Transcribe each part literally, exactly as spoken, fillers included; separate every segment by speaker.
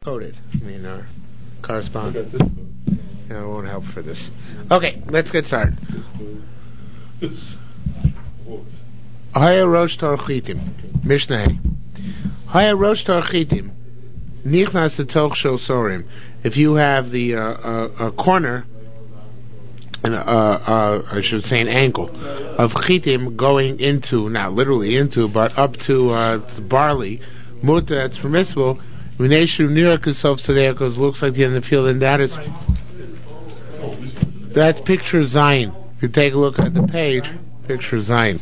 Speaker 1: coded. I mean, our correspondent. Yeah, it won't help for this. Okay, let's get started. Haya Rosh Torchitim, Mishnah. Haya Rosh Torchitim, Nichnas Tzok Shel Sorim. If you have the uh, uh, a corner, and uh, uh, I should say an angle of chitim going into, not literally into, but up to uh, the barley, muta, that's permissible. V'neishu nira kasov sadeh, because it looks like the end of the field, and that is that's picture Zion. If you take a look at the page, picture Zion.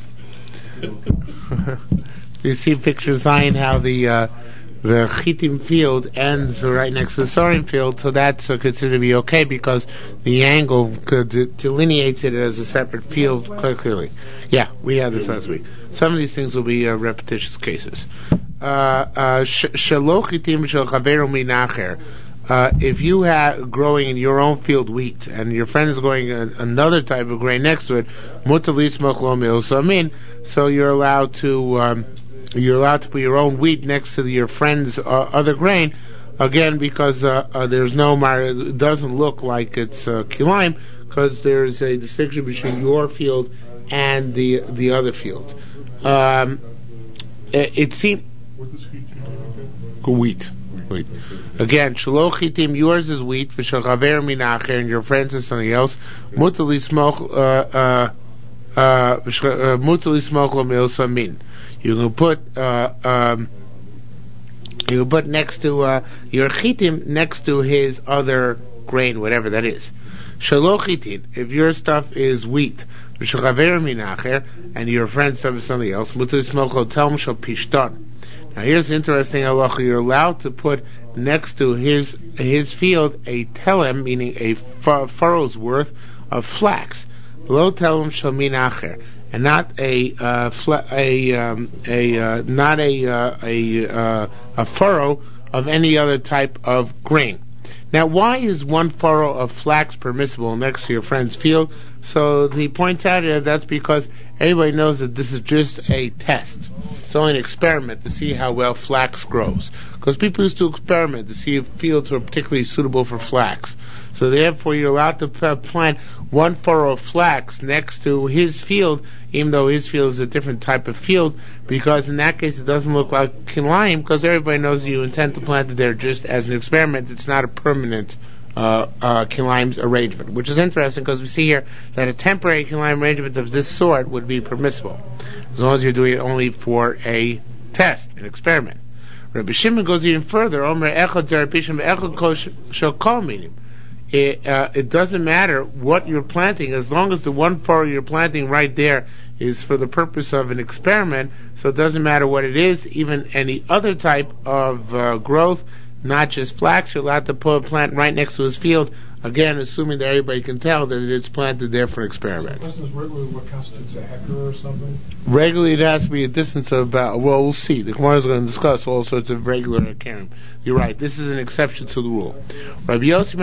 Speaker 1: You see picture Zion, how the uh, the chitim field ends right next to the sorim field, so that's uh, considered to be okay because the angle uh, delineates it as a separate field quite clearly. Yeah, we had this last week. Some of these things will be uh, repetitious cases. Shelo chitim shel chaveru min acher. If you have growing in your own field wheat and your friend is growing a, another type of grain next to it, mutar lismoch lo milsamin, so you're allowed to. Um, You're allowed to put your own wheat next to your friend's uh, other grain, again because uh, uh, there's no mar. It doesn't look like it's uh, kilaim because there's a distinction between your field and the the other field. Um, it, it seems wheat. Wheat. Again, shelo chitim, yours is wheat, v'shel chaver min acher, and your friends is something else. Mutar lismoch mutar lismoch lo milsamin. You can put uh, um, you can put next to uh, your chitim next to his other grain, whatever that is. Shelo chitin, if your stuff is wheat, and your friend's stuff is something else. Now here's interesting halacha: you're allowed to put next to his his field a telem, meaning a furrow's worth of flax. Below telem shel min acher. And not a uh, fl- a um, a uh, not a uh, a uh, a furrow of any other type of grain. Now, why is one furrow of flax permissible next to your friend's field? So he points out here that's because everybody knows that this is just a test. It's only an experiment to see how well flax grows. Because people used to experiment to see if fields were particularly suitable for flax. So therefore, you're allowed to plant one furrow of flax next to his field, even though his field is a different type of field, because in that case it doesn't look like kilayim, because everybody knows you intend to plant it there just as an experiment. It's not a permanent uh, uh, kilayim arrangement, which is interesting because we see here that a temporary kilayim arrangement of this sort would be permissible, as long as you're doing it only for a test, an experiment. Rabbi Shimon goes even further. Omer echad zerapishim echad kosh shel kol minim. It, uh, it doesn't matter what you're planting, as long as the one furrow you're planting right there is for the purpose of an experiment, so it doesn't matter what it is, even any other type of uh, growth, not just flax, you're allowed to put a plant right next to his field, again, assuming that everybody can tell that it's planted there for an experiment.
Speaker 2: So this is regularly what constitutes a hectare or something?
Speaker 1: Regularly, it has to be a distance of about, well, we'll see. The Gemara is going to discuss all sorts of regular hekarim. You're right, this is an exception to the rule. Rabbi Yossi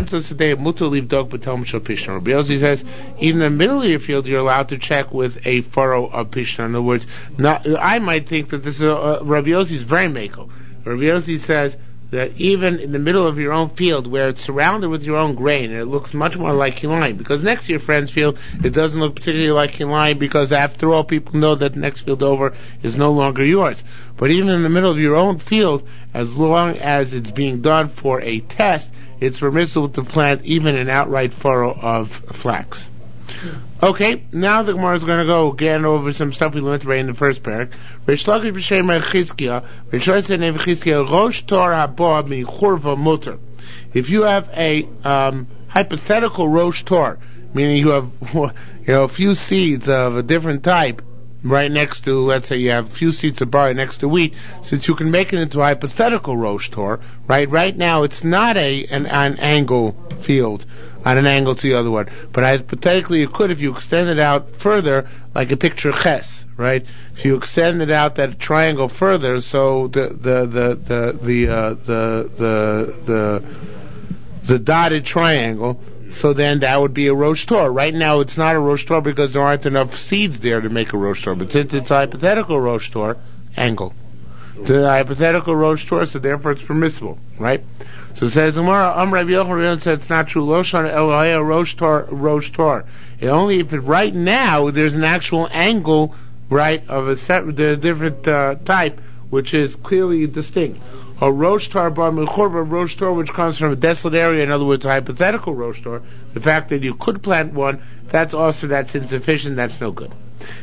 Speaker 1: says, even in the middle of your field, you're allowed to check with a furrow of pishtan. In other words, not, I might think that this is, a, uh, Rabbi Yossi is very makel. Rabbi Yossi says, that even in the middle of your own field, where it's surrounded with your own grain, and it looks much more like kilayim, because next to your friend's field, it doesn't look particularly like kilayim, because after all, people know that the next field over is no longer yours. But even in the middle of your own field, as long as it's being done for a test, it's permissible to plant even an outright furrow of flax. Okay, now the Gemara is going to go again over some stuff we learned right in the first parak. Rish Lakish b'shem Chizkiah, Rish Lakish name Chizkiah, Rosh Tor haba mi churva muter. If you have a um, hypothetical Rosh Tor, meaning you have you know a few seeds of a different type right next to, let's say you have a few seeds of barley next to wheat, since you can make it into a hypothetical Rosh Tor, right? Right now it's not a an, an angle field, on an angle to the other one. But hypothetically, you could if you extend it out further, like a picture ches, right? If you extend it out that triangle further, so the the the the the uh, the, the the the dotted triangle, so then that would be a Rosh Tor. Right now, it's not a Rosh Tor because there aren't enough seeds there to make a Rosh Tor. But since it's a hypothetical Rosh Tor, angle. The hypothetical rosh tor, so therefore it's permissible, right? So it says, Um Rabbi Yochanan said it's not true. Loshan Elohaya rosh tor, rosh tor. Only if it, right now there's an actual angle, right, of a set, the different uh, type, which is clearly distinct. A rosh tor bar mechorba rosh tor, which comes from a desolate area, in other words, a hypothetical rosh tor. The fact that you could plant one, that's also, that's insufficient, that's no good.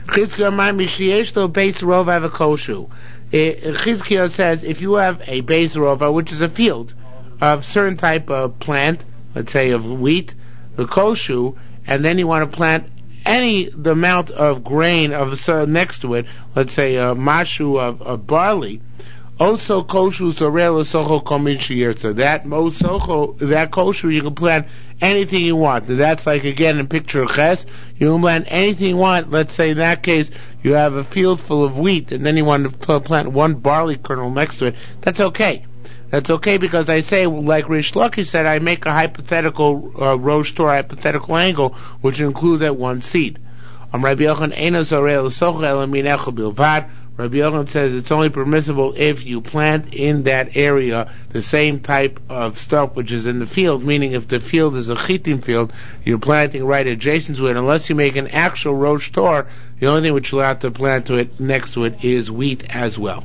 Speaker 1: Chizkiah says, if you have a base rova, which is a field of certain type of plant, let's say of wheat, the koshu, and then you want to plant any the amount of grain of uh, next to it, let's say a mashu of, of barley. Also koshu sorel socho komin shiyirtza. That socho, that koshu, you can plant anything you want. That's like again in picture ches. You can plant anything you want. Let's say in that case you have a field full of wheat, and then you want to plant one barley kernel next to it. That's okay. That's okay because I say, like Rish Lakish said, I make a hypothetical uh, rosh tor, hypothetical angle, which includes that one seed. Um, Rabbi Yochanan eino zorel socho ela min echad bilvad. Rabbi Yochanan says it's only permissible if you plant in that area the same type of stuff which is in the field, meaning if the field is a chitin field, you're planting right adjacent to it. Unless you make an actual rosh tor, the only thing which you're allowed to plant to it next to it is wheat as well.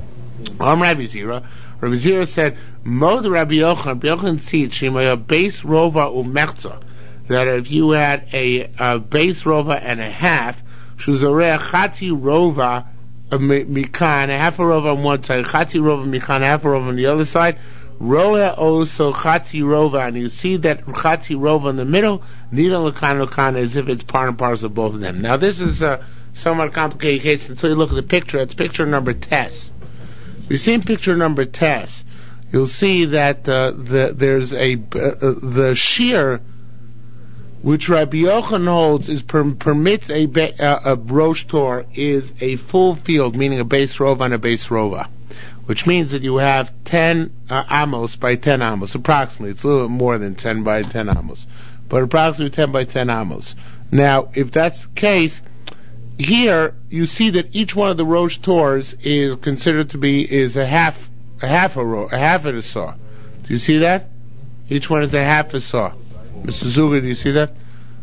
Speaker 1: Um, Rabbi Zira. Rabbi Zira said, Mod Rabbi Yochanan, Rabbi Yochanan seed, shemaya base rova umechza, that if you had a, a base rova and a half, shuzoreh chati rova, a mikan, a half a rova on one side, chati rova mikan, half a rova on the other side, roa also chati rova, and you see that chati rova in the middle, nida lakan lakan, as if it's part and parcel of both of them. Now this is a somewhat complicated case until you look at the picture. It's picture number test. You see in picture number test, you'll see that uh, the, there's a uh, the shear which Rabbi Yochanan holds is per, permits a, a, a rosh tor is a full field, meaning a base rova and a base rova, which means that you have ten uh, amos by ten amos, approximately. It's a little bit more than ten by ten amos, but approximately ten by ten amos. Now, if that's the case, here you see that each one of the rosh tors is considered to be is a half a half a ro a half of a saw. Do you see that? Each one is a half a saw. Mister Zuger, do you see that?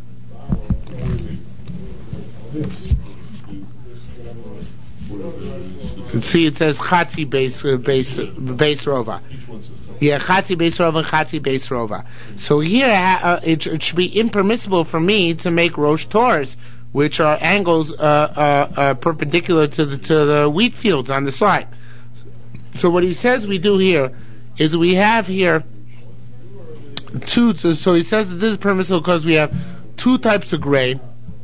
Speaker 1: You can see it says Chatzi base uh, base uh, base rova. Yeah, Chatzi base rova and Chatzi base rova. So here uh, it, it should be impermissible for me to make rosh tors, which are angles uh, uh, uh, perpendicular to the to the wheat fields on the side. So what he says we do here is we have here two. So he says that this is permissible because we have two types of grain,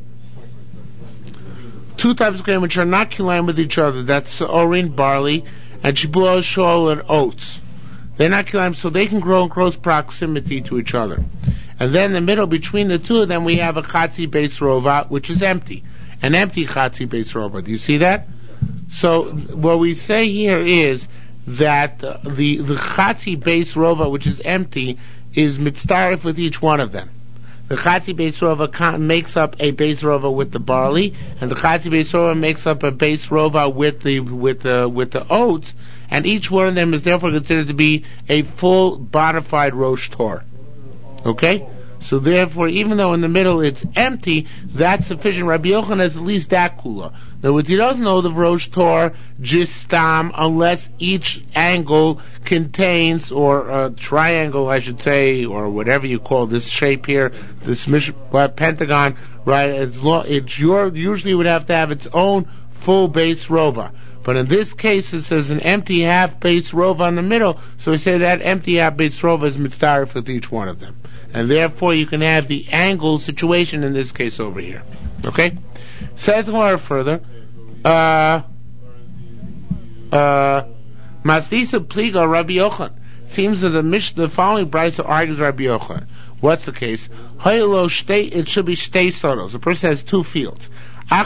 Speaker 1: two types of grain which are not kilayim with each other. That's orin, barley, and shibua, shol, and oats. They're not kilayim, so they can grow in close proximity to each other. And then in the middle, between the two of them, we have a chatzi base rova, which is empty. An empty chatzi base rova. Do you see that? So, what we say here is that uh, the, the chatzi base rova, which is empty, is mitzdarif with each one of them. The chatzi base rova con- makes up a base rova with the barley, and the chatzi base rova makes up a base rova with the, with the, with the oats, and each one of them is therefore considered to be a full bona fide rosh tor. Okay? So therefore, even though in the middle it's empty, that's sufficient. Rabbi Yochanan has at least that kula. In other words, he doesn't know the rosh tor jistam unless each angle contains, or a triangle, I should say, or whatever you call this shape here, this mish- uh, pentagon, right? It's, lo- it's your, usually would have to have its own full base rova. But in this case, it says an empty half base rova in the middle, so we say that empty half base rova is mitzdarif with each one of them. And therefore you can have the angle situation in this case over here. Okay? Says the Gemara further, uh, uh, Masdisa pliga Rabbi Yochanan. Seems that the Mish, the following brisa argues Rabbi Yochanan. What's the case? It should be shtei soros. The person has two fields. One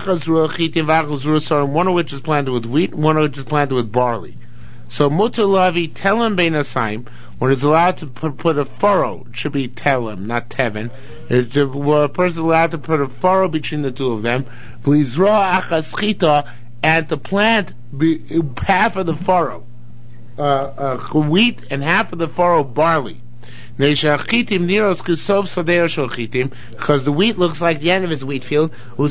Speaker 1: of which is planted with wheat, one of which is planted with barley. So mutar lavi telem bein asayim, when it's allowed to put, put a furrow, it should be telem, not tevin. It's, where a person is allowed to put a furrow between the two of them. V'lizroa achas chita, and to plant be, half of the furrow uh, uh, wheat and half of the furrow barley. Because the wheat looks like the end of his wheat field, and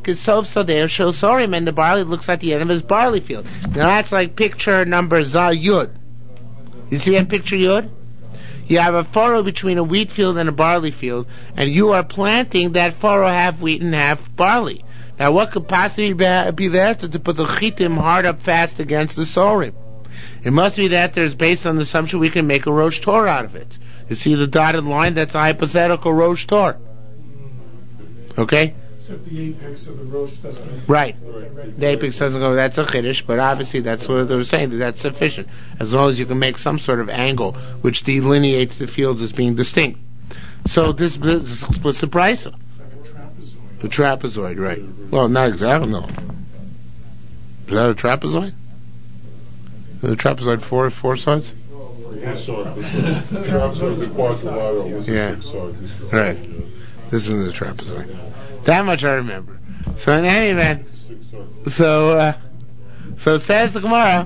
Speaker 1: the barley looks like the end of his barley field. Now that's like picture number Yud. You see that picture Yud? You have a furrow between a wheat field and a barley field, and you are planting that furrow half wheat and half barley. Now what could possibly be there to, to put the chitim hard up fast against the sorim? It must be that there's, based on the assumption, we can make a Rosh Torah out of it. You see the dotted line? That's a hypothetical Rosh Torah. Okay?
Speaker 2: Except the apex of the Rosh doesn't.
Speaker 1: Right. The apex doesn't go, that's a Chiddush, but obviously that's what they were saying, that that's sufficient. As long as you can make some sort of angle which delineates the fields as being distinct. So this, this splits the price.
Speaker 2: It's like a trapezoid.
Speaker 1: The trapezoid, right. Well, not exactly, no. Is that a trapezoid? The trapezoid four four sides?
Speaker 3: Yeah.
Speaker 1: Yeah. Right. This isn't the trapezoid. That much I remember. So in any event, so uh, so says the Gemara.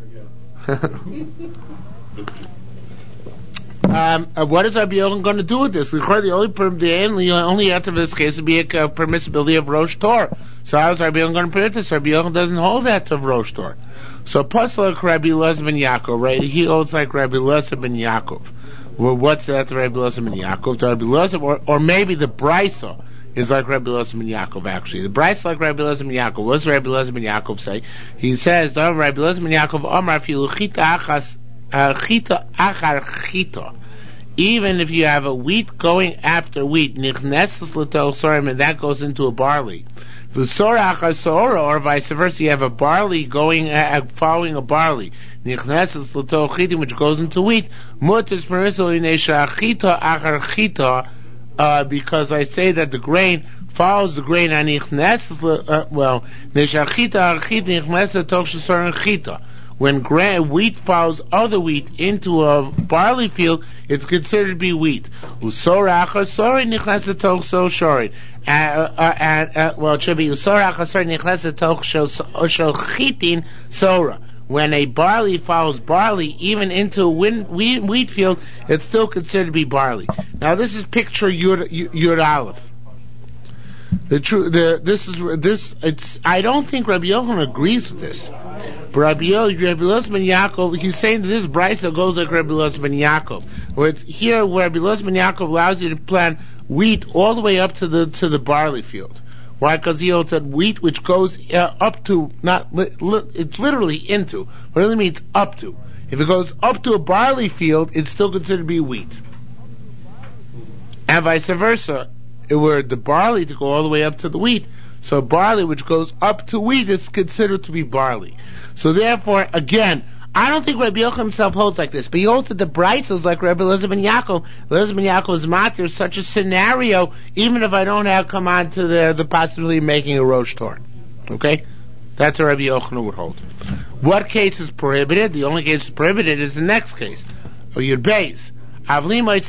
Speaker 1: um, uh, what is Rabbi Yochanan going to do with this? The only the only only answer for this case would be a uh, permissibility of Rosh Torah. So how is Rabbi Yochanan going to predict this? Rabbi Yochanan doesn't hold that to Rosh Torah. So Pasuk Rabbi Elazar ben Yaakov, right? He holds like Rabbi Elazar ben Yaakov. Well, what's that to Rabbi Elazar ben Yaakov? To Rabbi Elazar, or, or maybe the Brisa is like Rabbi Elazar ben Yaakov. Actually, the Brisa like Rabbi Elazar ben Yaakov. What does Rabbi Elazar ben Yaakov say? He says, "Rabbi Elazar ben Yaakov Amar filu chita achas chita achar chita." Even if you have a wheat going after wheat, nichnesses l'tol sorim, and that goes into a barley. Or vice versa, you have a barley going uh, following a barley, which goes into wheat. Uh, because I say that the grain follows the grain, and uh, well, when gra- wheat follows other wheat into a barley field, it's considered to be wheat. Uh, uh, uh, uh, well, it should be when a barley follows barley, even into a wheat, wheat field, it's still considered to be barley. Now, this is picture Yud, Yud Aleph. The true, the this is this. It's. I don't think Rabbi Yochanan agrees with this. But Rabbi Elazar ben Yaakov, he's saying that this brisa goes like Rabbi Elazar ben Yaakov. Where it's here, where Rabbi Elazar ben Yaakov allows you to plant wheat all the way up to the to the barley field. Why? Because he holds that wheat which goes uh, up to, not li, li, it's literally into. What it really means up to. If it goes up to a barley field, it's still considered to be wheat, and vice versa. Where the barley to go all the way up to the wheat, so barley which goes up to wheat is considered to be barley. So therefore, again, I don't think Rabbi Yochanan himself holds like this, but he holds that the Brises like Rabbi Elazar ben Yaakov. Elazar ben Yaakov's matir is such a scenario, even if I don't have come on to the the possibility of making a Rosh Torah. Okay, that's what Rabbi Yochanan would hold. What case is prohibited? The only case is prohibited is the next case. Or Yud Beis. If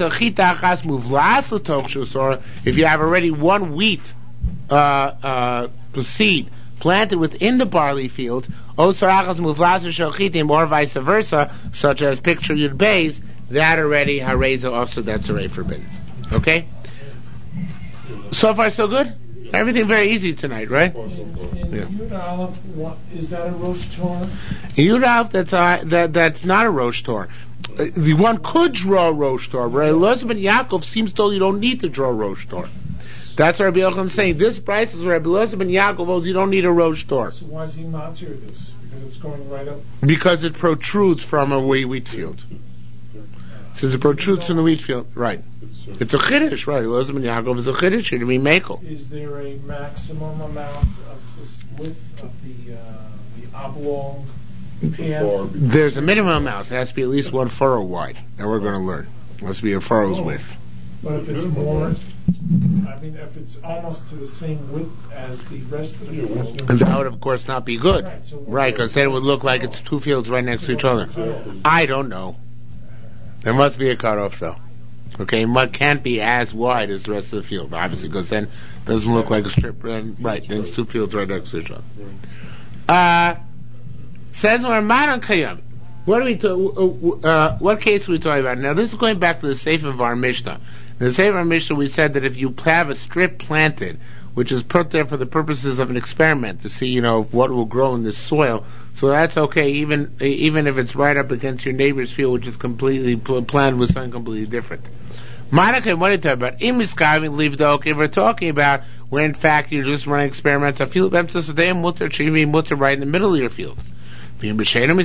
Speaker 1: you have already one wheat uh, uh, seed planted within the barley field, or vice versa, such as picture Yud Beis, that already hareza also, that's already forbidden. Okay? So far so good? Everything very easy tonight, right?
Speaker 2: In, in yeah. Yud Aleph, what, is that a Rosh Torah?
Speaker 1: In Yud Aleph, that's, uh, that, that's not a Rosh Torah. Uh, the one could draw Rosh Torah. Rabbi Elazar ben Yaakov seems told you don't need to draw Rosh Torah. That's what Rabbi Yochanan is saying. This price is Rabbi Elazar ben Yaakov holds you don't need a Rosh Torah.
Speaker 2: So why is he not here this? Because it's going right up?
Speaker 1: Because it protrudes from a wheat field. Since it protrudes from the wheat field, right. It's a chiddush, right? Elazar ben Yaakov is a chiddush here to be makel.
Speaker 2: Is there a maximum amount of this width of the, uh, the oblong path?
Speaker 1: There's a minimum amount. It has to be at least one furrow wide. That we're going to learn. It must be a furrow's oh. width.
Speaker 2: But if it's more, I mean, if it's almost to the same width as the rest of the field,
Speaker 1: and that would, of course, not be good,
Speaker 2: right? So
Speaker 1: right? Because then it would look like it's two fields right next to each other. I don't know. There must be a cutoff, though. Okay, mud can't be as wide as the rest of the field, obviously, because then it doesn't look like a strip. Right? Then it's two fields right next to each other. Uh, says Marmanan Kayam. What are we? To, uh, what case are we talking about? Now, this is going back to the Sefer of our Mishnah. In the Sefer of our Mishnah, we said that if you have a strip planted, which is put there for the purposes of an experiment to see, you know, what will grow in this soil, so that's okay, even even if it's right up against your neighbor's field, which is completely planted with something completely different. Monica, what are you talking about? Imiskaving leave the okay. We're talking about where, in fact, you're just running experiments. I feel mutter mutter right in the middle of your field. And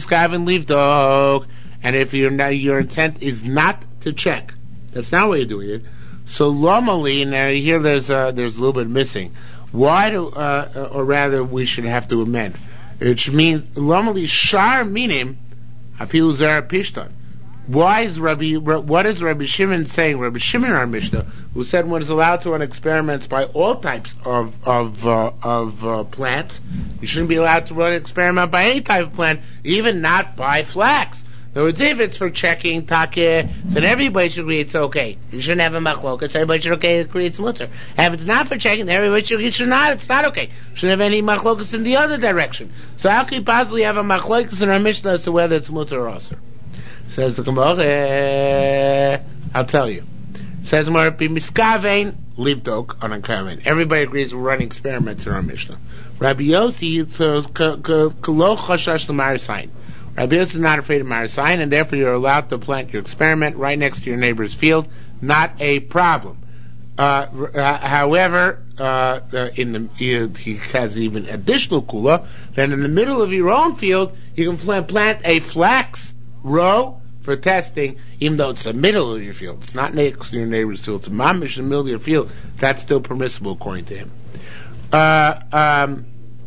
Speaker 1: if your your intent is not to check, that's not what you're doing it. So normally, now here there's uh, there's a little bit missing. Why do, uh, or rather, we should have to amend. It means normally shar minim afilu zera pishtan. Why is Rabbi? What is Rabbi Shimon saying? Rabbi Shimon our Mishnah, who said one is allowed to run experiments by all types of of uh, of uh, plants. You shouldn't be allowed to run an experiment by any type of plant, even not by flax. In other words, if it's for checking take, then everybody should agree it's okay. You shouldn't have a machlokas. Everybody should okay agree it's mutter. And if it's not for checking, then everybody should agree it should not. It's not okay. You shouldn't have any machlokas in the other direction. So how can you possibly have a machlokas in our Mishnah as to whether it's mutter or aser? Says the Gemara, I'll tell you. Says the Gemara, miskavein livdok on a kamen. Everybody agrees we're running experiments in our Mishnah. Rabbi Yossi klo chashash l'marasayin. Rabbi Yossi is not afraid of marasayin, and therefore you're allowed to plant your experiment right next to your neighbor's field. Not a problem. Uh, uh, however, uh, uh, in the uh, he has even additional kula. Then in the middle of your own field, you can plant, plant a flax row for testing, even though it's the middle of your field. It's not next to your neighbor's field. It's a mamish in the middle of your field. That's still permissible according to him. Uh, um,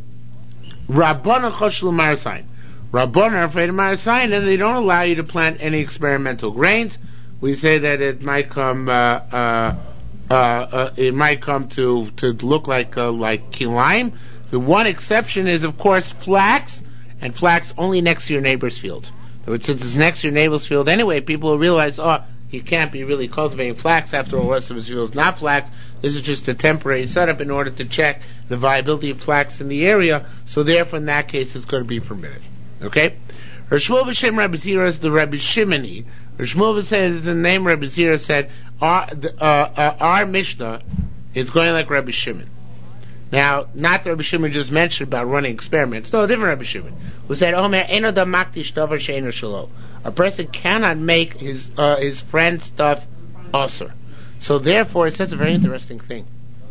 Speaker 1: Rabbana choshlu marasayin. Rabbana are afraid of marasayin, and they don't allow you to plant any experimental grains. We say that it might come, uh, uh, uh, uh, it might come to to look like uh, like kilaim. The one exception is, of course, flax, and flax only next to your neighbor's field. Since it's next to your neighbor's field anyway, people will realize, oh, he can't be really cultivating flax after all the rest of his field is not flax. This is just a temporary setup in order to check the viability of flax in the area. So therefore, in that case, it's going to be permitted. Okay? Rishmuel b'shem Rabbi Zira is the Rabbi Shimoni. Rishmuel says the name Rabbi Zira said our the, uh, uh, our Mishnah is going like Rabbi Shimon. Now, not the Rabbi Shimon just mentioned about running experiments. No, a different Rabbi Shimon, who said, Omer, eno da maktish davar she'eno shelo. A person cannot make his uh, his friend's stuff aser. So therefore, it says a very interesting thing.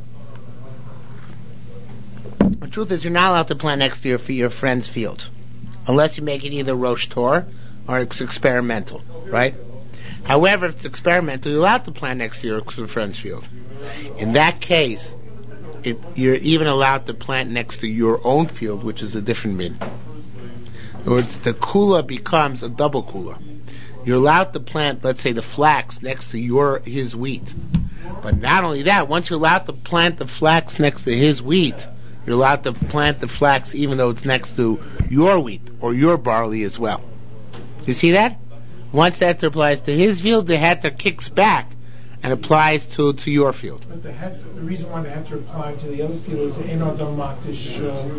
Speaker 1: The truth is, you're not allowed to plant next to your, your friend's field, unless you make it either Rosh Tor or it's experimental, right? However, if it's experimental, you're allowed to plant next to your friend's field. In that case, It, you're even allowed to plant next to your own field, which is a different min. In other words, the kula becomes a double kula. You're allowed to plant, let's say, the flax next to your his wheat. But not only that, once you're allowed to plant the flax next to his wheat, you're allowed to plant the flax even though it's next to your wheat or your barley as well. You see that? Once that applies to his field, the heter kicks back and applies to, to your field.
Speaker 2: But the, het, the reason why the heter applied to the other field is eno dom matish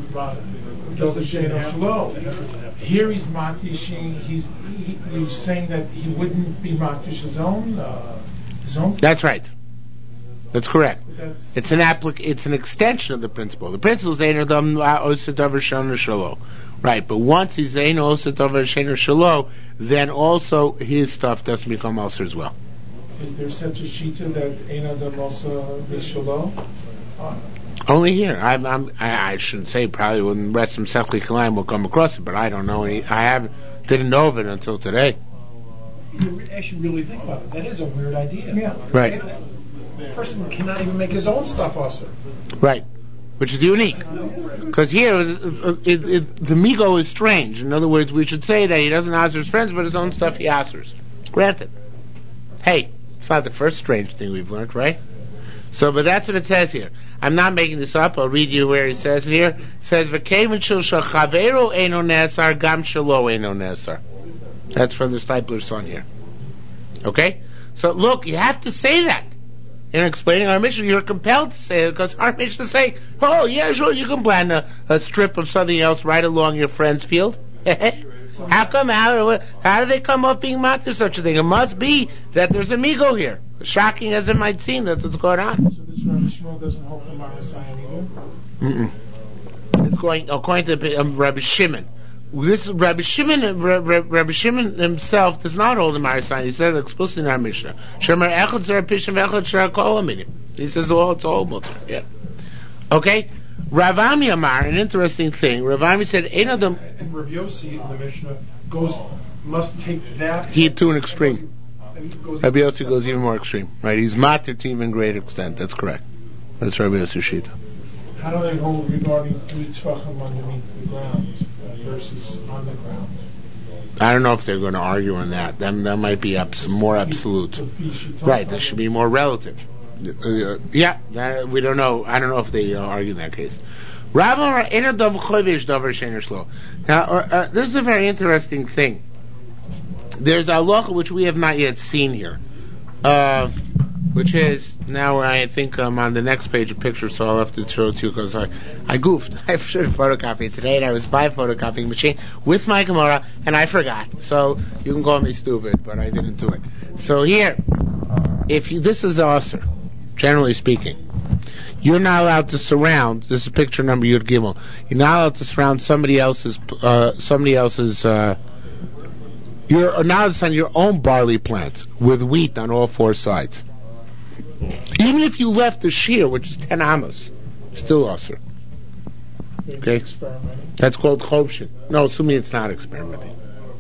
Speaker 2: shelo. Here he's matishing. He's he, he's saying that he wouldn't be matish his own uh, his own field.
Speaker 1: That's right. That's correct.
Speaker 2: That's
Speaker 1: it's an applic- It's an extension of the principle. The principle is eno dom osetavar sheno shelo. Right, but once he's eno osetavar sheno shelo, then also his stuff doesn't become ulcer as well.
Speaker 2: Is there such a shita that ein adam also b'shalo?
Speaker 1: Only here. I'm, I'm, I, I shouldn't say probably when the rest of Sechli Kalayim will come across it, but I don't know any. I haven't didn't know of it until today.
Speaker 3: You actually really think about it. That is a weird idea.
Speaker 2: Yeah.
Speaker 1: Right.
Speaker 3: A person cannot even make his own stuff also.
Speaker 1: Right. Which is unique. Because here, it, it, it, the migo is strange. In other words, we should say that he doesn't answer his friends, but his own stuff he answers. Granted. Hey. It's not the first strange thing we've learned, right? So, but that's what it says here. I'm not making this up. I'll read you where he says it here. It says, "V'kevin shel chavero eino nesar, gam shelo eino nesar." That's from the Stipler's son here. Okay? So, look, you have to say that. in explaining our Mishnah, you're compelled to say it because our Mishnah say, oh, yeah, sure, you can plan a, a strip of something else right along your friend's field. How come, how, how do they come up being mocked for such a thing? It must be that there's a migo here. Shocking as it might seem, that's what's going on.
Speaker 2: So this Rabbi Shmuel doesn't hold the Marasayan either?
Speaker 1: Mm-mm. It's going, according to um, Rabbi Shimon. This Rabbi Shimon, Rabbi, Rabbi Shimon himself does not hold the Marasayan. He said explicitly in our Mishnah. Shemer echad zera pishim echad shera kol aminim. He says, well, it's all mutter. Yeah. Okay? Rav Ami Amar, an interesting thing. Rav Ami said, "Ein adam."
Speaker 3: And Rav Yossi in the Mishnah goes must take that.
Speaker 1: He to an extreme.
Speaker 3: Goes,
Speaker 1: Rabbi Yossi goes even more extreme, right? He's matir to even greater extent. That's correct. That's Rabbi Yossi Shita.
Speaker 2: How do they hold regarding three tvachim underneath the ground uh, versus on the ground?
Speaker 1: I don't know if they're going to argue on that. That, that might be abs- more absolute. Right, that should be more relative. Uh, yeah, that, we don't know. I don't know if they uh, argue in that case. Now, uh, uh, this is a very interesting thing. There's a halacha which we have not yet seen here, uh, which is now I think I'm on the next page of pictures, so I'll have to show it to you because I, I goofed. I should have photocopied today, and I was by a photocopying machine with my Gemara, and I forgot. So you can call me stupid, but I didn't do it. So here, if you, this is Aser, generally speaking, you're not allowed to surround. This is picture number Yud Gimel. You're not allowed to surround somebody else's uh, somebody else's. Uh, You're now it's on your own barley plant with wheat on all four sides. Even if you left the shear, which is ten amos, still usher. Okay, that's called chovshin. No, assuming it's not experimenting.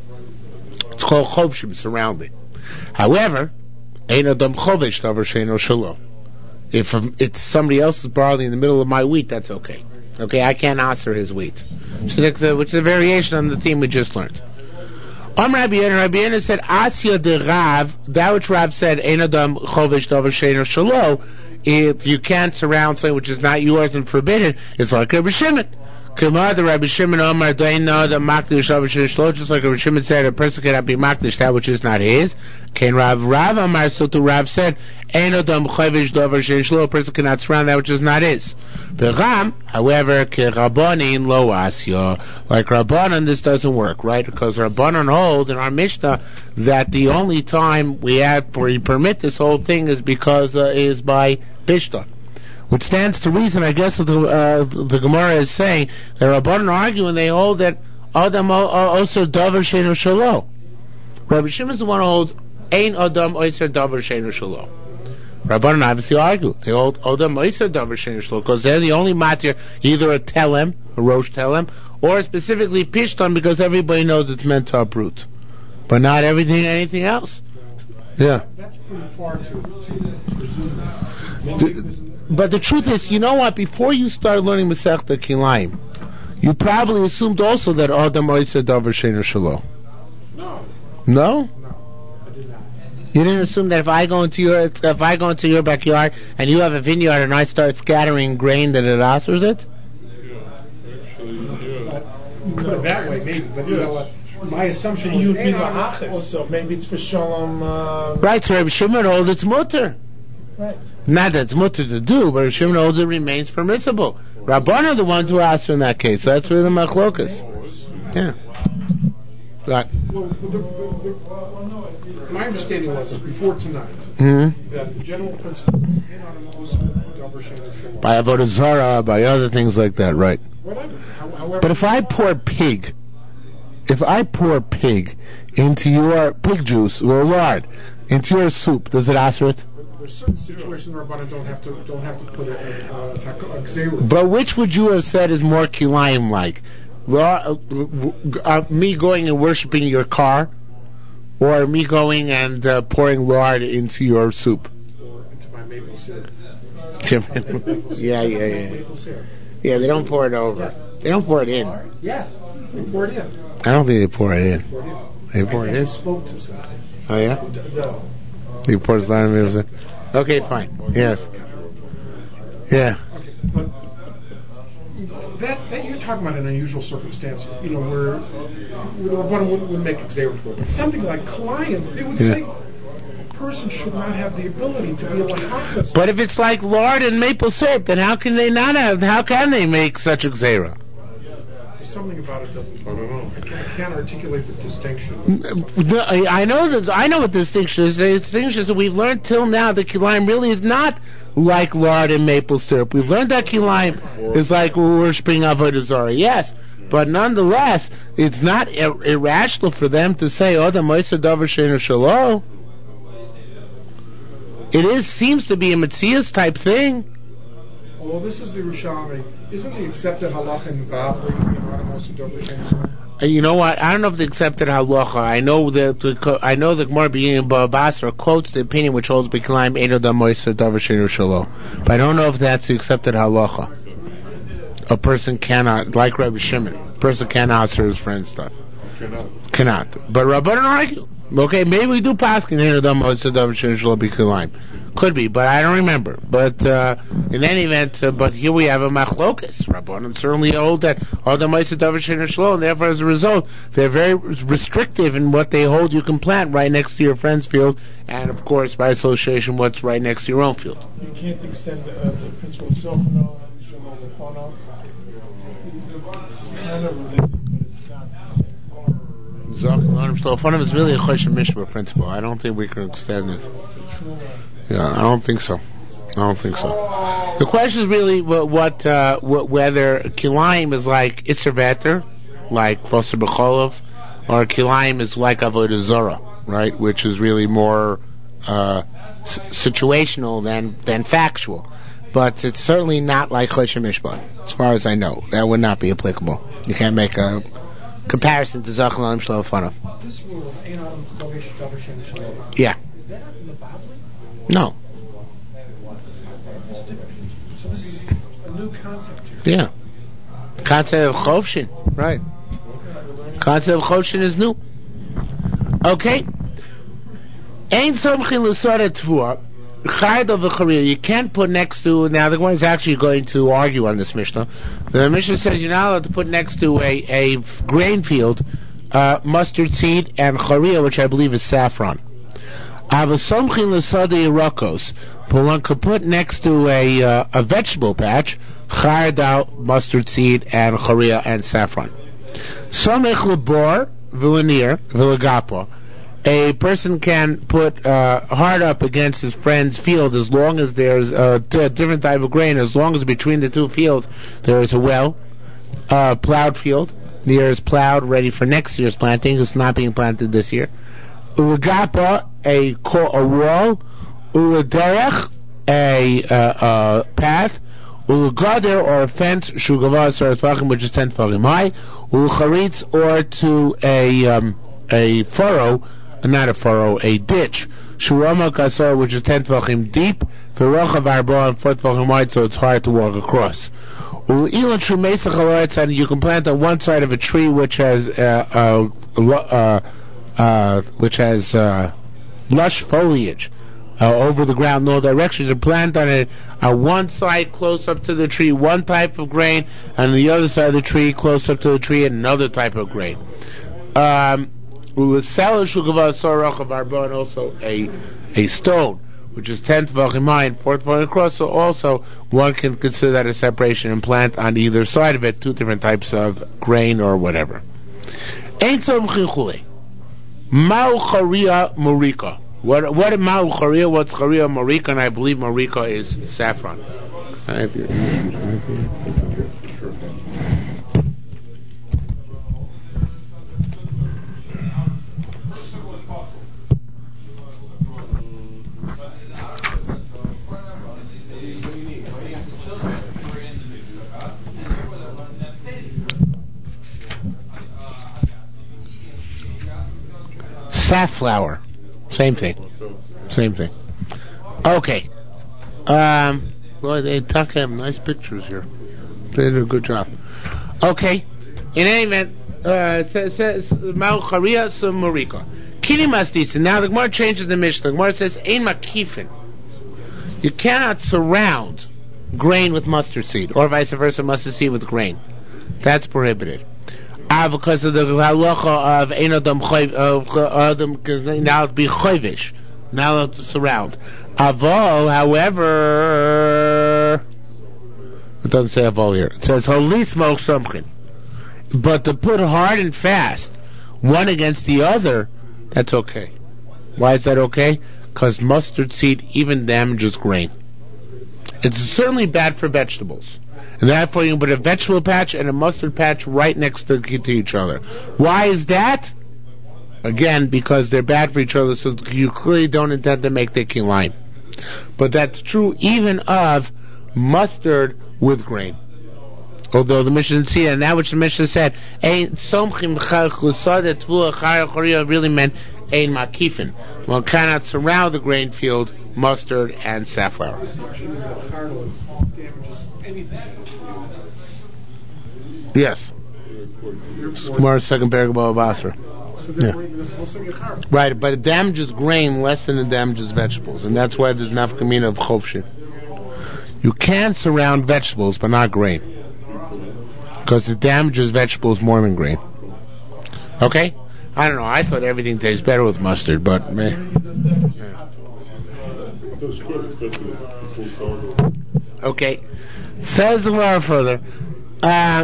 Speaker 1: It's called chovshin, surrounding. However, ein adam chovesh davar sheino shelo. If it's somebody else's barley in the middle of my wheat, that's okay. Okay, I can't usher his wheat, which is a variation on the theme we just learned. Am Rabbi Yehuda, Rabbi Yehuda said, Asya de Rav, that which Rav said, Ein adam chovesh davar sheino shelo, if you can't surround something which is not yours and forbidden, it's like Rabbi Shimon. Kama the Rabbi Shimon Omar Daina the Makdish davar sheino shelo, just like Rabbi Shimon said, a person cannot be Makdish that which is not his. Can Rav Rav Amar, so to Rav said, Ein adam chovesh davar sheino shelo, a person cannot surround that which is not his. Beram, however, ke Rabbanin lo asya, like Rabbanan, this doesn't work, right? Because Rabbanan hold in our Mishnah that the only time we have for we permit this whole thing is because uh, is by Pishta, which stands to reason, I guess, the uh, the Gemara is saying that Rabbanan argue and they hold that Adam also davar sheino shelo. Rabbi Shimon is the one who holds Ein Adam oiser davar sheino shelo. Rabbanan obviously argue. They hold Odam Oiser Davar Sheino Shelo because they're the only matir, either a telem, a rosh telem, or specifically pishton because everybody knows it's meant to uproot, but not everything, anything else. Yeah.
Speaker 3: That's pretty far to, to presume that.
Speaker 1: The, but the truth is, you know what? Before you start learning Masechta Kilayim, you probably assumed also that Odam Oiser Davar Sheino Shelo.
Speaker 3: No.
Speaker 1: No?
Speaker 3: You
Speaker 1: didn't assume that if I go into your if I go into your backyard and you have a vineyard and I start scattering grain that it answers it?
Speaker 3: You put it that way, maybe, but you know what? My assumption
Speaker 2: You'd
Speaker 3: was
Speaker 2: be la'achis, so maybe it's for shalom. Uh,
Speaker 1: right, so Rabbi Shimon holds it's mutter.
Speaker 2: right.
Speaker 1: Not that it's mutter to do, but Rabbi Shimon holds it remains permissible. Rabban are the ones who asked in that case, so that's really the machlokas. Yeah. Right.
Speaker 3: Well, the, the, the, my understanding was before tonight
Speaker 1: Mm-hmm.
Speaker 3: that the general principle is in on a Muslim davar sheino shelo.
Speaker 1: By avodah zarah, by other things like that, right?
Speaker 3: Whatever. However,
Speaker 1: But if I pour pig, if I pour pig into your pig juice or lard into your soup, does it answer it?
Speaker 3: there's certain situations where Rabbanan don't have to don't have to put a, a, a, a gzeirah.
Speaker 1: But which would you have said is more kilayim like? Uh, uh, me going and worshiping your car, or me going and uh, pouring lard into your soup?
Speaker 3: Or into my maple syrup.
Speaker 1: yeah, yeah, yeah.
Speaker 3: Maple syrup.
Speaker 1: Yeah, they don't pour it over.
Speaker 3: Yes.
Speaker 1: They don't pour it in.
Speaker 3: Yes, they pour it in.
Speaker 1: I don't think they pour it in.
Speaker 3: Pour it in.
Speaker 1: They pour
Speaker 3: I
Speaker 1: it in.
Speaker 3: spoke to something.
Speaker 1: Oh yeah.
Speaker 3: No.
Speaker 1: They pour it in. Okay, fine. Yes. Yeah.
Speaker 3: Okay, but that, that you're talking about an unusual circumstance, you know, where, where one wouldn't, wouldn't make a gzeirah for it. But something like Kalayim, they would
Speaker 1: Yeah.
Speaker 3: say, person should not have the ability to be able to process.
Speaker 1: But if it's like lard and maple syrup, then how can they not have? How can they make such a gzeira?
Speaker 3: There's something about it doesn't. I don't know. I can't, I can't articulate the distinction.
Speaker 1: The, I know that I know what the distinction is. The distinction is that we've learned till now that kilayim really is not like lard and maple syrup. We've learned that kilayim is like we're worshiping avodah zarah. Yes. But nonetheless, it's not ir- irrational for them to say, "Oh, the moisa davar sheinu shelo." It is seems to be a Metzias type thing.
Speaker 3: Well, this is the Yerushalmi. Isn't the accepted halacha in Babli the moisa davar sheinu shelo?
Speaker 1: Uh, You know what? I don't know if they accepted halacha. I know that the I know the Gemara beginning of Bava Basra quotes the opinion which holds b'kilayim eino da moisa davar sheinu shelo. But I don't know if that's the accepted halacha. A person cannot, like Rabbi Shimon, a person cannot answer his friend's stuff.
Speaker 3: Cannot.
Speaker 1: Cannot. But Rabbanan argue. Okay, maybe we do paskin here the moisa davar sheinu shelo b'kilayim. Could be, but I don't remember. But uh, in any event, uh, but here we have a machlokas. Rabbanan certainly hold that all the moisa davar sheinu shelo, and therefore, as a result, they're very restrictive in what they hold you can plant right next to your friend's field, and of course, by association, what's right next to your own field.
Speaker 2: You can't extend the, uh, the principle of Zochano and Shelo Lefonov. It's kind of related, but it's not the same.
Speaker 1: Zochano is really a choshen mishpah principle. I don't think we can extend it. Yeah, I don't think so. I don't think so. The question is really what, what, uh, what whether kilayim is like Itzer Veter, like Foster B'cholov, or kilayim is like Avodah Zarah, right? Which is really more uh, s- situational than than factual. But it's certainly not like Choshen Mishpat, as far as I know. That would not be applicable. You can't make a comparison to Zachal Alim Shlo Fanov.
Speaker 3: This rule of Ein Adam Chovesh Davar Sheinu Shelo.
Speaker 1: Yeah.
Speaker 3: Is that in the Babli?
Speaker 1: No.
Speaker 3: So this is a new concept here.
Speaker 1: Yeah. Concept of Chovshin, right. Concept of Choshen is new. Okay. Ein somchin l'sara tvua. Chayda v'charia. You can't put next to. Now the Gemara is actually going to argue on this Mishnah. The Mishnah says you're not allowed to put next to a, a grain field uh, mustard seed and charia, which I believe is saffron. Avasomchin l'sada irakos. But one could put next to a uh, a vegetable patch chayda, mustard seed, and charia and saffron. Somech lebor v'lanir v'lagapo. A person can put uh, hard up against his friend's field as long as there's a, t- a different type of grain, as long as between the two fields there is a well, uh, plowed field. The year is plowed, ready for next year's planting. It's not being planted this year. Ulagapa, a, a wall. Uladerech, a uh, uh, path. Ulagader, or a fence. Shugava sarat which is ten tefachim high. Ulcharitz, or to a um, a furrow. Not a furrow, a ditch. Shurama kasar, which is ten tvachim deep. V'rochav arba, and four tvachim wide, so it's hard to walk across. U'ilan shumesach alaretz, and you can plant on one side of a tree which has uh, uh, uh, uh, which has uh, lush foliage uh, over the ground, no direction. You plant on it on one side close up to the tree, one type of grain, and the other side of the tree close up to the tree, another type of grain. Um, and also a a stone, which is ten tvachim high and four tvachim across. So also one can consider that a separation and plant on either side of it two different types of grain or whatever. Ain't some chichule. Ma'u charia marika. What what ma'u charia? What's charia marika? And I believe marika is saffron. I have your, I have your, safflower, same thing, same thing. Okay. Um, well, they talk have nice pictures here. They did a good job. Okay. In any event, uh, says Ma'u charia some marika. Kini mastis. Now the Gemara changes the Mishnah. The Gemara says ein makifin. You cannot surround grain with mustard seed, or vice versa, mustard seed with grain. That's prohibited. Ah, because of the halacha of ein adam chayv, of adam now be chayvish. not allowed to surround. Avol, however, it doesn't say avol here. It says holis mo somchin. But to put hard and fast, one against the other, that's okay. Why is that okay? Because mustard seed even damages grain. It's certainly bad for vegetables. And therefore you can put a vegetable patch and a mustard patch right next to, to each other. Why is that? Again, because they're bad for each other, so you clearly don't intend to make the kilayim. But that's true even of mustard with grain. Although the Mishnah didn't see it, and that which the Mishnah said, "Ein somchim chlusada tvua chayar choria," really meant ein makifin. One cannot surround the grain field, mustard and safflower. Yes. Gemara's second paragraph of Basra. Yeah. Right, but it damages grain less than it damages vegetables, and that's why there's nafkamina of chofshin. You can surround vegetables, but not grain, because it damages vegetables more than grain. Okay? I don't know. I thought everything tastes better with mustard, but meh. Yeah. Okay. Says the Gemara further. Uh,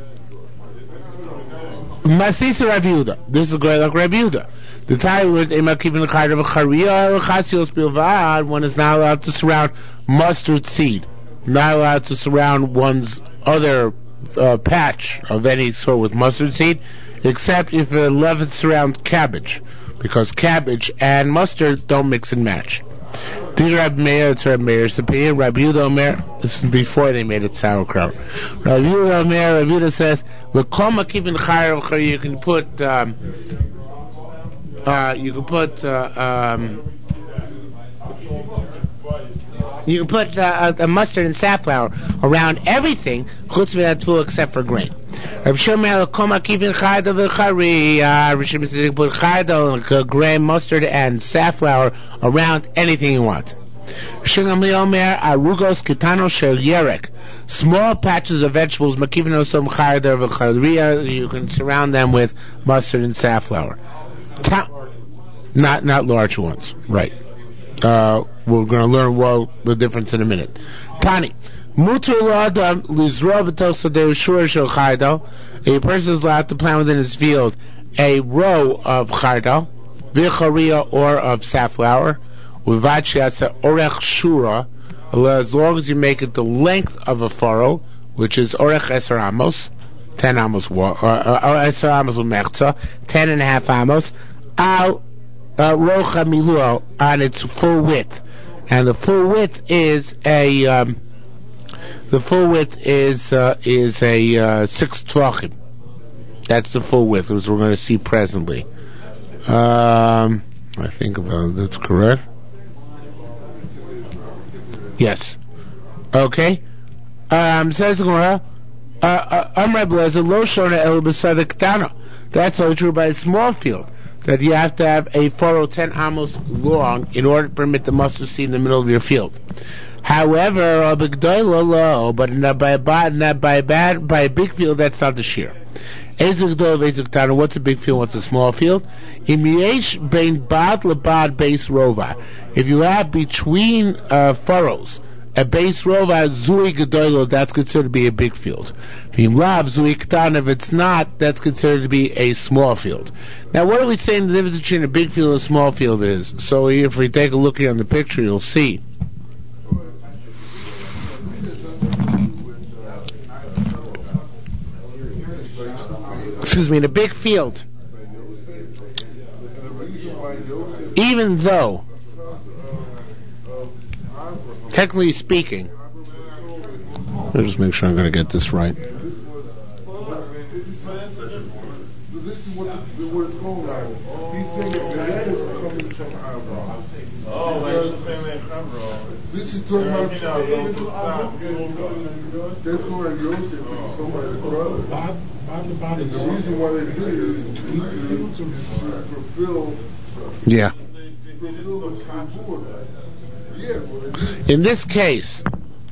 Speaker 1: Masisa Rabbi Yehuda. This is great like Rabbi Yehuda. The time with Emakim the kind of a Charia Chasios Bilvad, one is not allowed to surround mustard seed, not allowed to surround one's other uh, patch of any sort with mustard seed, except if it left surround cabbage, because cabbage and mustard don't mix and match. These are Rabbi Meir, it's Rabbi Meir's opinion. Rabbi Yehuda Omer, this is before they made it sauerkraut. Rabbi Yehuda Omer, Rabbi Yehuda says, L'koma kivin chayar v'chari, you can put, um, uh, you can put, uh, um, you can put uh, a, a mustard and safflower around everything, chutz v'atvu, except for grain. Rabbi Shimon l'koma kivin chayar v'chari, Rabbi Shimon says you can put chayar, grain, mustard, and safflower around anything you want. Shimon Omer, arugos kitano shel yerek, small patches of vegetables, makivin osom chayar v'chari, you can surround them with mustard and safflower. Ta- not not large ones, right? Uh, we're going to learn well the difference in a minute. Tani, mutar l'adam lizra b'tos sadeh shur shel chaydo. A person is allowed to plant within his field a row of chaydo, v'charia, or of safflower, uvad she'asa orech shura, as long as you make it the length of a furrow, which is orech eser amos, ten amos, or eser amos u'mechza, ten and a half amos, al Uh, rocha miluo, on its full width, and the full width is a um, the full width is uh, is a uh, six tvachim. That's the full width, as we're going to see presently. Um, I think about it, that's correct. Yes. Okay. Um, says the Gemara, Amar Blazer lo shona el b'sadek tana. That's all true by a small field, that you have to have a furrow ten amos long in order to permit the mustard seed in the middle of your field. However, a big low, but not by a bad, not by a bad, by a big field, that's not the shear. What's a big field? What's a small field? If you have between uh, furrows a base rova zui gedoilo, that's considered to be a big field. If it's not, that's considered to be a small field. Now, what are we saying the difference between a big field and a small field is? So if we take a look here on the picture, you'll see. Excuse me, in a big field, even though, technically speaking, let me just make sure I'm going to get this right.
Speaker 2: This is what the word is going on. He's saying that that is coming from Avraham. Oh, this is talking about that's going on Yosef, somebody's brother. The reason why they did it is to fulfill.
Speaker 1: Yeah. In this case,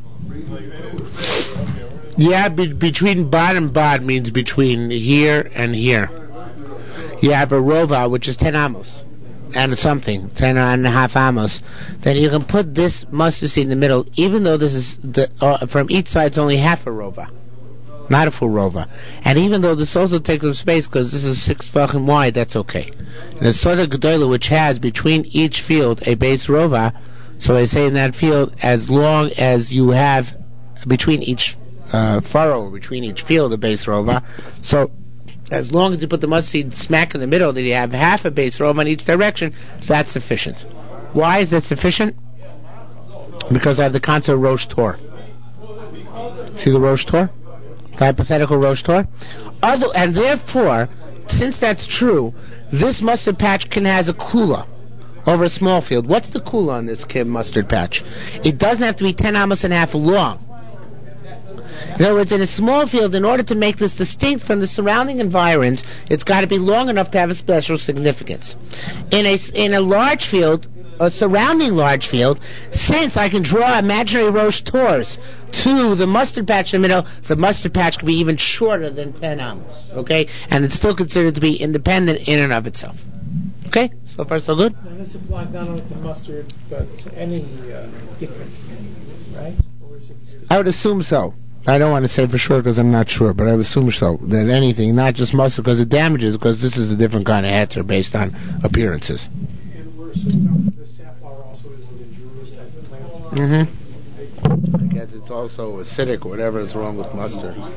Speaker 1: yeah, be, between bod and bod means between here and here. You have a rova, which is ten amos. and something, ten and a half amos, then you can put this mustard seed in the middle, even though this is the, uh, from each side it's only half a rova, not a full rova. And even though this also takes up space because this is six tefachim wide, that's okay. And the Soda Gedola, which has between each field a base rova, so I say in that field, as long as you have between each uh, furrow, between each field a base rova, so as long as you put the mustard seed smack in the middle, that you have half a base rova in each direction, that's sufficient. Why is that sufficient? Because I have the concept of Rosh Tor. See the Rosh Tor? The hypothetical Rosh Tor? Other, and therefore, since that's true, this mustard patch can has a kula over a small field. What's the kula on this mustard patch? It doesn't have to be ten amos and a half long. In other words, in a small field, in order to make this distinct from the surrounding environs, it's got to be long enough to have a special significance. In a, in a large field, a surrounding large field, since I can draw imaginary Rosh Tors to the mustard patch in the middle, the mustard patch can be even shorter than ten amos, okay? And it's still considered to be independent in and of itself. Okay? So far, so good?
Speaker 2: And this applies not only to mustard, but to any uh, different, right? Or is it specific?
Speaker 1: I would assume so. I don't want to say for sure because I'm not sure, but I would assume so. That anything, not just mustard, because it damages, because this is a different kind of heter based on appearances.
Speaker 2: And we're assuming that the safflower also is an injurious type of plant.
Speaker 1: Mm-hmm. I guess it's also acidic or whatever is wrong with mustard. I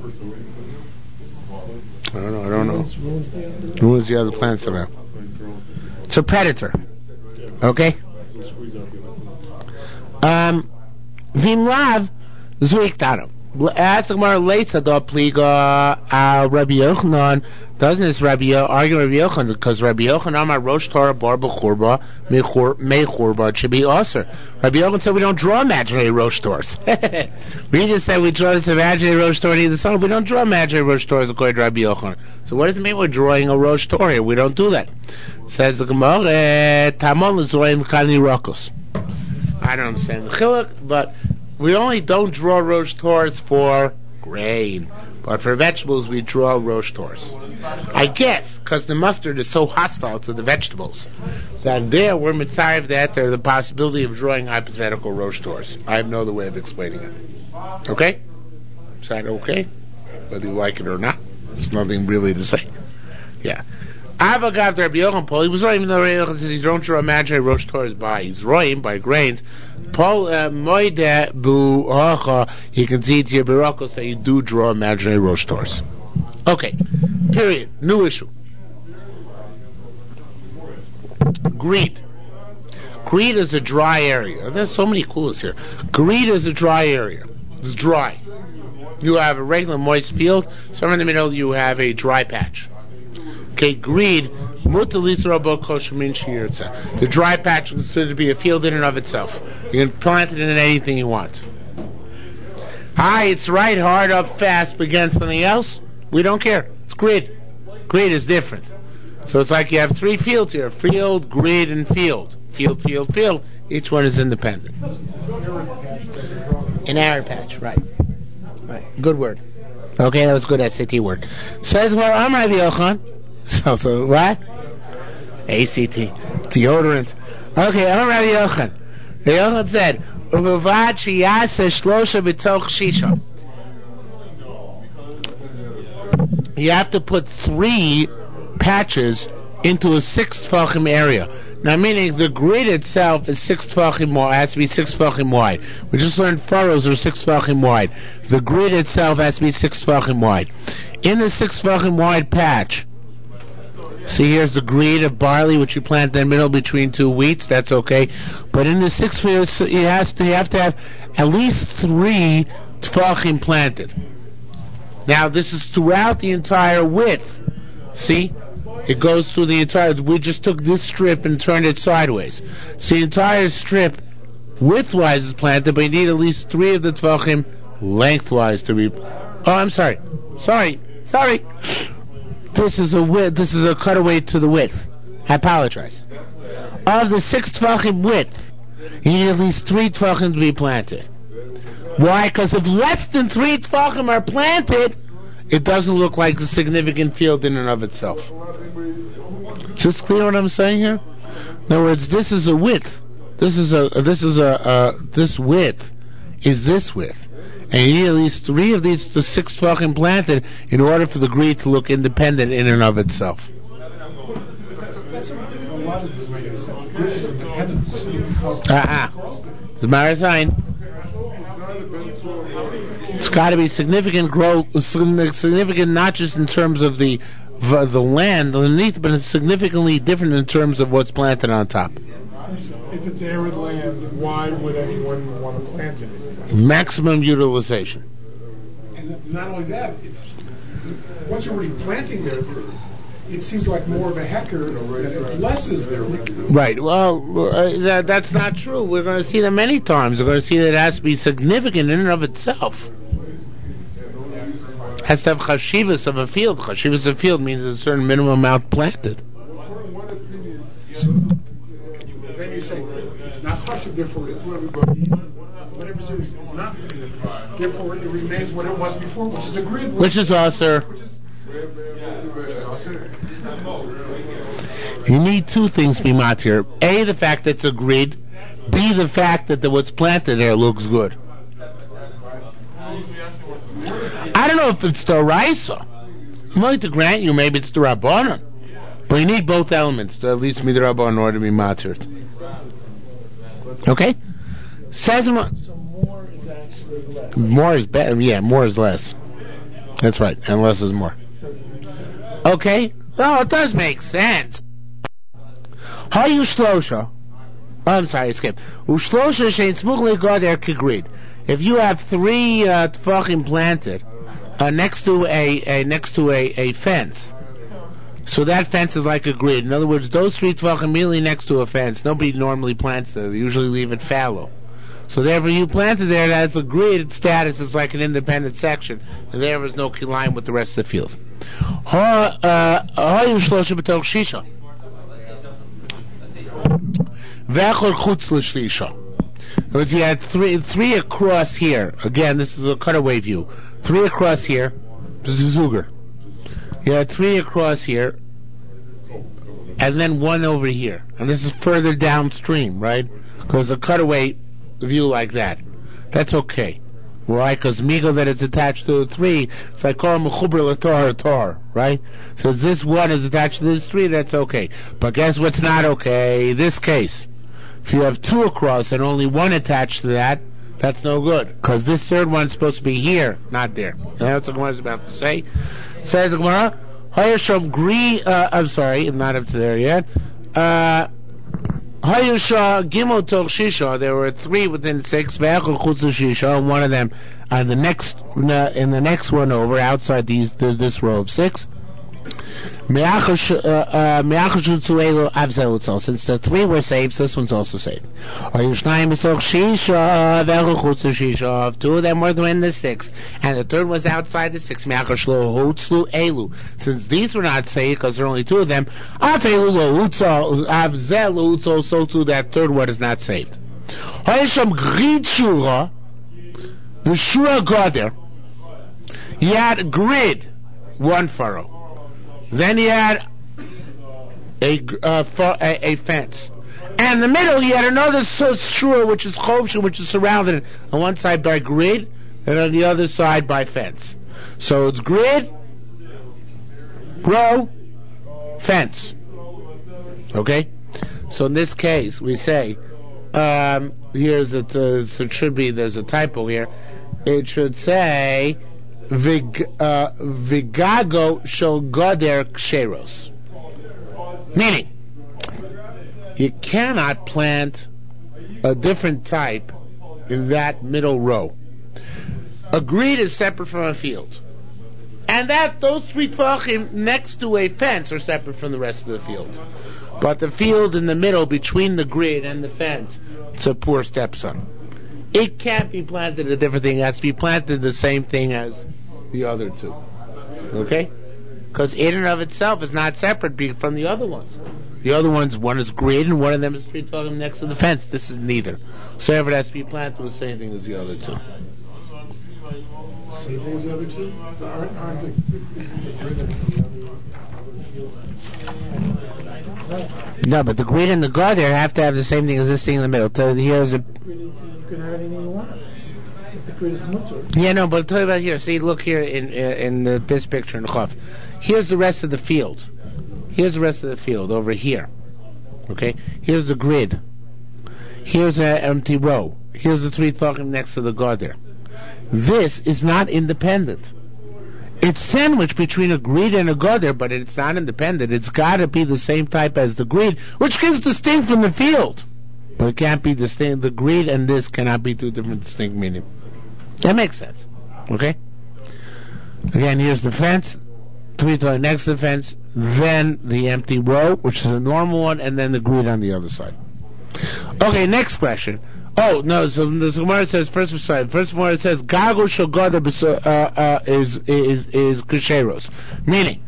Speaker 1: don't know, I don't know. Who is the other plants about? It's a predator. Okay? Um, Vimrav Zuiktano. Ask Gemara later, do pliga Rabbi Yochanan. Doesn't this Rabbi Yochanan argue Rabbi Yochanan because Rabbi Yochanan Amar Rosh Torah Bar B'Churba Mechurba it should be usher. Rabbi Yochanan said we don't draw imaginary Rosh Tors. We just said we draw this imaginary Rosh Tor in either side. We don't draw imaginary Rosh Tors according to Rabbi Yochanan. So what does it mean we're drawing a Rosh Tor here? We don't do that. Says the Gemara Tamon L'Zorim Kani Rokos. I don't understand the chiluk, but we only don't draw Rosh Tors for grain, but for vegetables we draw Rosh Tors. I guess because the mustard is so hostile to the vegetables that there we're mitzvah that there's the possibility of drawing hypothetical Rosh Tors. I have no other way of explaining it. Okay? Is that okay? Whether you like it or not, there's nothing really to say. Yeah. Avagav the Rabbi Yochanan Paul, he was right, even though Rabbi Yochanan says you don't draw imaginary Rosh Tors by, he's roim by grains. Paul Moide Bu Acha, he concedes here Barakos that you do draw imaginary Rosh Tors. Okay, period. New issue. Greed. Greed is a dry area. There's so many coolers here. Greed is a dry area. It's dry. You have a regular moist field, somewhere in the middle you have a dry patch. Okay, greed, the dry patch is considered to be a field in and of itself. You can plant it in anything you want. Hi, it's right, hard, up, fast, but against something else, we don't care. It's grid. Grid is different. So it's like you have three fields here, field, grid, and field. Field, field, field. Each one is independent. An arid patch, right. Right. Good word. Okay, that was good S A T word. Says, well, I'm Rabbi Yochanan. So, so what? A C T. Deodorant. Okay, I'm Rabbi Yochanan. Rabbi Yochanan said, Uvad sheyaseh shlosha b'toch shisha. You have to put three patches into a six tefachim area. Now, meaning the grid itself is six tefachim wide, has to be six tefachim wide. We just learned furrows are six tefachim wide. The grid itself has to be six tefachim wide. In the six tefachim wide patch, see, here's the grid of barley, which you plant in the middle between two wheats. That's okay. But in the six fields, you have to, you have to have at least three tefachim planted. Now, this is throughout the entire width. See? It goes through the entire... We just took this strip and turned it sideways. So the entire strip, widthwise, is planted, but you need at least three of the tefachim lengthwise to be... Oh, I'm sorry. Sorry. Sorry. This is a width. This is a cutaway to the width. I apologize. Of the six tefachim width, you need at least three tefachim to be planted. Why? Because if less than three tefachim are planted, it doesn't look like a significant field in and of itself. Is this clear what I'm saying here? In other words, this is a width. This is a this is a uh, this width is this width, and you need at least three of these the six tefachim planted in order for the grid to look independent in and of itself.
Speaker 3: That's a, a lot of this makes sense. The grid is independent because
Speaker 1: Ah, uh-uh. The marathon. It's got to be significant growth, significant not just in terms of the the land underneath, but it's significantly different in terms of what's planted on top.
Speaker 2: If it's arid land, why would anyone want to plant it?
Speaker 1: Maximum utilization.
Speaker 3: And not only that, if, once you're already planting there, it seems like more of a hecker that if less is there.
Speaker 1: Right. Well, uh, that, that's not true. We're going to see that many times. We're going to see that it has to be significant in and of itself. It has to have chashivas of a field. Chashivas of a field means a certain minimum amount planted.
Speaker 3: So, then you say it's not chashiv, therefore it's whatever it's not significant. Therefore it remains what it was before, which is a grid.
Speaker 1: Which is also. You need two things to be matir. A, the fact that it's a grid. B, the fact that the, what's planted there looks good. I don't know if it's the Raisa. I'm willing to grant you maybe it's the Rabbanon. But you need both elements to at least be the Rabbanon in order to be matir. Okay? Says more.
Speaker 2: So more is actually less.
Speaker 1: More is better. Yeah, more is less. That's right. And less is more. Okay? Well, it does make sense. Hayu shlosha. Oh, I'm sorry, I skipped. Ushlosha shein smugly goder kigrid. If you have three uh, tefachim planted uh, next to a, a next to a, a fence, so that fence is like a grid. In other words, those three tefachim immediately next to a fence. Nobody normally plants there. They usually leave it fallow. So therefore, you planted there as a grid status is like an independent section, and there is no line with the rest of the field. Ha hayu shlosha b'toch shisha. V'echor chutz l'shlisha. But you had three, three across here. Again, this is a cutaway view. Three across here. This is Zuger. You had three across here, and then one over here. And this is further downstream, right? Because a cutaway view like that, that's okay. Why? Because migo that it's attached to the three, it's like call mechuber l'tor tor, right? So this one is attached to this three, that's okay. But guess what's not okay? This case. If you have two across and only one attached to that, that's no good. Because this third one's supposed to be here, not there. That's what the Gemara is about to say. Says the Gemara, Hayasham Gri, uh, I'm sorry, I'm not up to there yet. Uh, Hayasha Gimel Tor Shisha, there were three within six, Ve'echel Chutz Shisha, and one of them on the next, in the next one over, outside these, this row of six. Since the three were saved, this one's also saved. Two of them were within the six, and the third was outside the six. Since these were not saved, because there are only two of them, so too that third one is not saved. He had grid, one furrow. Then he had a, uh, for, a, a fence. And in the middle he had another shur, which is chovshin, which is surrounded on one side by grid, and on the other side by fence. So it's grid, row, fence. Okay? So in this case, we say, um, here's it, uh, so it should be, there's a typo here. It should say, Vig, uh, Vigago shall goder ksheros. Meaning, you cannot plant a different type in that middle row. A grid is separate from a field. And that, those three tefachim next to a fence are separate from the rest of the field. But the field in the middle between the grid and the fence, it's a poor stepson. It can't be planted a different thing. It has to be planted the same thing as the other two. Okay? Because in and of itself is not separate from the other ones. The other ones, one is grid and one of them is three tefachim next to the fence. This is neither. So if it has to be planted the same thing as the other two.
Speaker 3: Same thing as the other two? Aren't, aren't the, the grid and the other
Speaker 1: No, but the grid and the guard there have to have the same thing existing in the middle. So here's a.
Speaker 2: You can have anything you want. If the grid is mutter.
Speaker 1: Yeah, no, but I'll tell you about here. See, look here in uh, in the, this picture in Chav. Here's the rest of the field. Here's the rest of the field over here. Okay? Here's the grid. Here's an empty row. Here's the three talking next to the guard there. This is not independent. It's sandwiched between a grid and a guard there, but it's not independent. It's got to be the same type as the grid, which is distinct from the field. But it can't be distinct. The grid and this cannot be two different distinct meanings. That makes sense. Okay? Again, here's the fence. Three talking next to the fence. Then the empty row, which is a normal one, and then the grid on the other side. Okay, next question. Oh no! So the Gemara says first of all, first of all it says Gago Shogada uh, uh, is is is Kesheros, meaning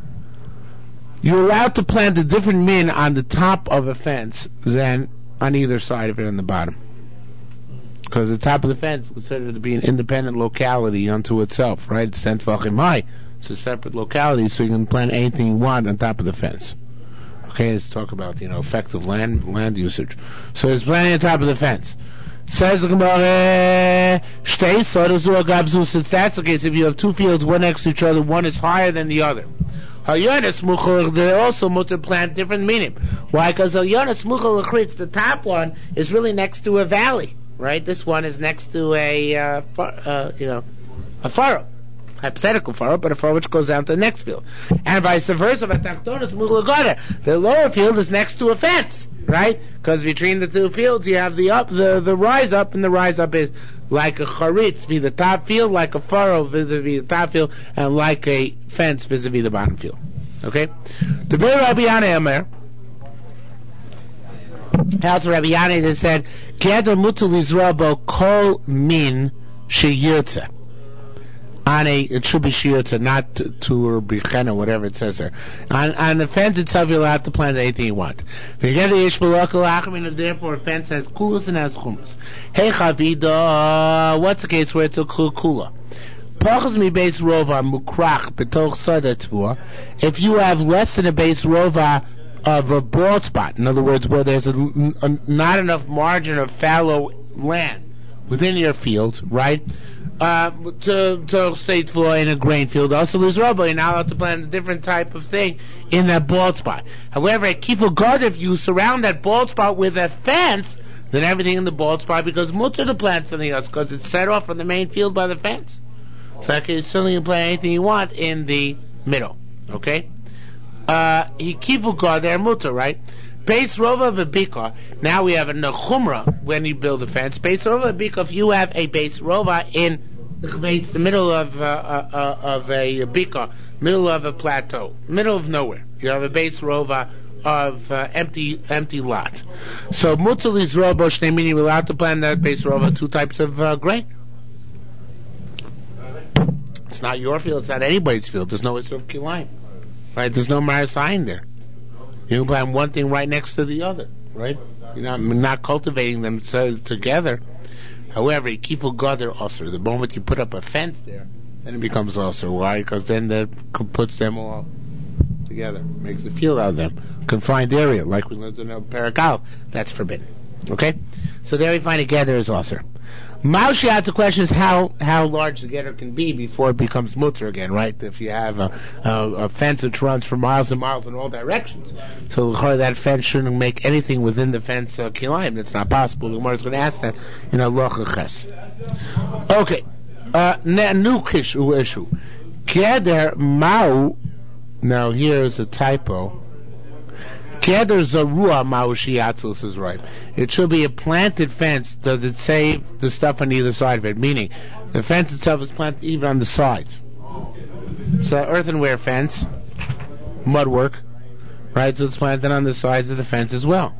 Speaker 1: you're allowed to plant a different min on the top of a fence than on either side of it on the bottom, because the top of the fence is considered to be an independent locality unto itself, right? It's ten tefachim high. It's a separate locality, so you can plant anything you want on top of the fence. Okay, let's talk about, you know, effective land land usage. So it's planting on top of the fence. Says the Gemara, since that's the case, if you have two fields, one next to each other, one is higher than the other. They're also mutter plant different meaning. Why? Because the top one is really next to a valley, right? This one is next to a, uh, far, uh, you know, a furrow. Hypothetical furrow, but a furrow which goes down to the next field. And vice versa, the lower field is next to a fence, right? Because between the two fields you have the up, the, the rise up, and the rise up is like a charitz vis the top field, like a furrow vis-a-vis the top field, and like a fence vis-a-vis the bottom field. Okay? The Beir Rabbi Yanai Omer, House of Rabbi Yanai that said, Geder mutal lizrabo kol min sheyirtzeh. On a, it should be shirta, not to, to or bichena, whatever it says there. On, on the fence itself, you're allowed to plant anything you want. Therefore, a fence has kulas and has chumas. Hey chavida, what's the case where it's a kula? Pachas mi base rova mukrach betoch sada tvua. If you have less than a base rova of a broad spot, in other words, where there's a, a, not enough margin of fallow land within your field, right? Uh, to, to state for in a grain field. Also, there's rubber. You're not allowed to plant a different type of thing in that bald spot. However, at Kifel Gard, if you surround that bald spot with a fence, then everything in the bald spot becomes mutter to plant something else because it's set off from the main field by the fence. So okay, certainly you can plant anything you want in the middle. Okay? Uh, he Kifel Gard, they're mutter, right? Base rova v'bika. Now we have a nechumra when you build a fence. Base rova v'bika. If you have a base rova in the, the middle of uh, uh, of a bika, middle of a plateau, middle of nowhere, you have a base rova of uh, empty empty lot. So mutal is robo shnei meaning we're allowed to plant that base rova two types of uh, grain. It's not your field. It's not anybody's field. There's no Isur Kilayim, right? There's no Marasayin there. You can plant one thing right next to the other, right? You're not, not cultivating them so, together. However, Kifel Gadar Osir. The moment you put up a fence there, then it becomes Osir. Why? Because then that puts them all together, makes a field out of them. Confined area, like we learned in a Parakal, that's forbidden. Okay? So there we find a gather is Osir. Maushi asked the question is how, how large the gather can be before it becomes mutter again, right? If you have a, a, a fence which runs for miles and miles in all directions, so that fence shouldn't make anything within the fence uh, kilayim. That's not possible. The Gemara is going to ask that in Halacha Ches. Okay. Uh, new issue. Gather mau. Now here's a typo. Keder Zarua Ma'ushiatzus is right. It should be a planted fence. Does it save the stuff on either side of it? Meaning, the fence itself is planted even on the sides. It's an earthenware fence, mud work, right? So it's planted on the sides of the fence as well.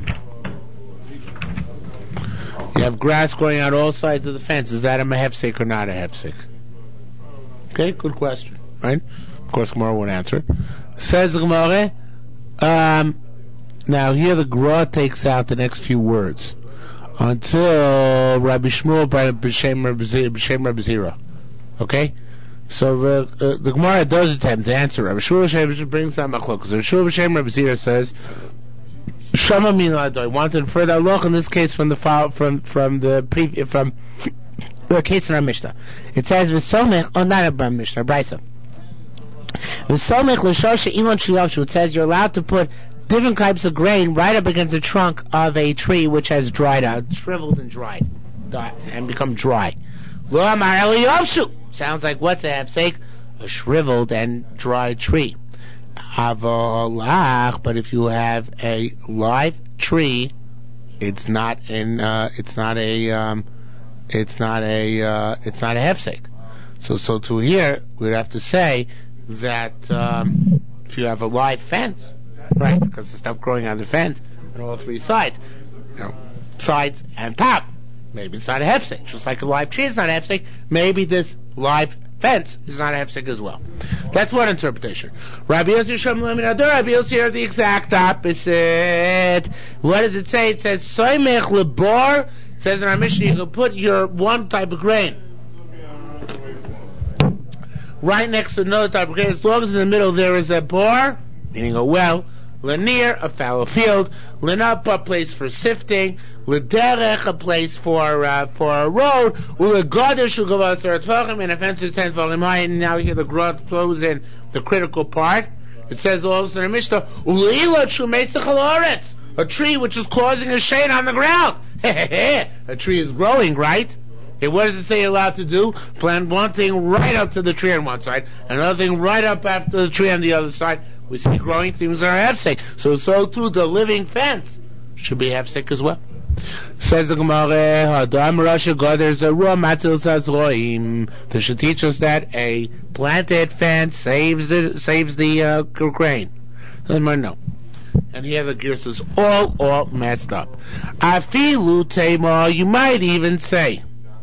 Speaker 1: You have grass growing out all sides of the fence. Is that a mehefsek or not a hefsek? Okay, good question, right? Of course, Gemara won't answer it. Says the Gemara. Um, now here the Gra takes out the next few words until Rabbi Shmuel by B'Shem Rabbi Zira. Okay, So uh, uh, the Gemara does attempt to answer. Rabbi Shua Shem brings down Machlokas. Rabbi Shua Shem Rabbi Zira says, Shama min ladoi. I want to infer that loch in this case from the file, from from the pre, from the case in our Mishnah. It says v'somech, oh not a Mishnah, Brisa. V'somech l'shosha ilon shiyavshu. It says you're allowed to put different types of grain right up against the trunk of a tree which has dried out, shriveled and dried, and become dry. Lo amar eliyavshu. Sounds like what's a hefsek? A shriveled and dried tree. Avalach, but if you have a live tree, it's not in. Uh, it's not a. Um, it's not a. Uh, it's not a hefsek. So, so to here, we'd have to say that um, if you have a live fence, right? Because the stuff growing on the fence on all three sides, you know, sides and top. Maybe it's not a hefsek. Just like a live tree is not a hefsek, maybe this live fence is not a hefsek as well. That's one interpretation. Rabbi Yossi Shem Leminador, Rabbi Yossi here the exact opposite. What does it say? It says, Soymech lebor. It says in our Mishnah, you can put your one type of grain right next to another type of grain, as long as in the middle there is a bor, meaning a well, Lanier, a fallow field, Linap, a place for sifting, Lederech, a place for uh, for a road, Ulegodesh, Ugavasar Tvachim, and a fence is ten Tvachim high, and now here the growth flows in the critical part. It says also in the Mishnah, Uleilot Shumesach Haloretz, a tree which is causing a shade on the ground. A tree is growing, right? Okay, what does it say you're allowed to do? Plant one thing right up to the tree on one side, another thing right up after the tree on the other side. We see growing things are hefsek. So, so too, the living fence should be hefsek as well. Says the Gemara, Hadam Rasha God, there's a raw matzil sazroim. They should teach us that a planted fence saves the saves the uh, grain. Doesn't matter, no. And here the gears is all, all messed up. Afilu tema, you might even say.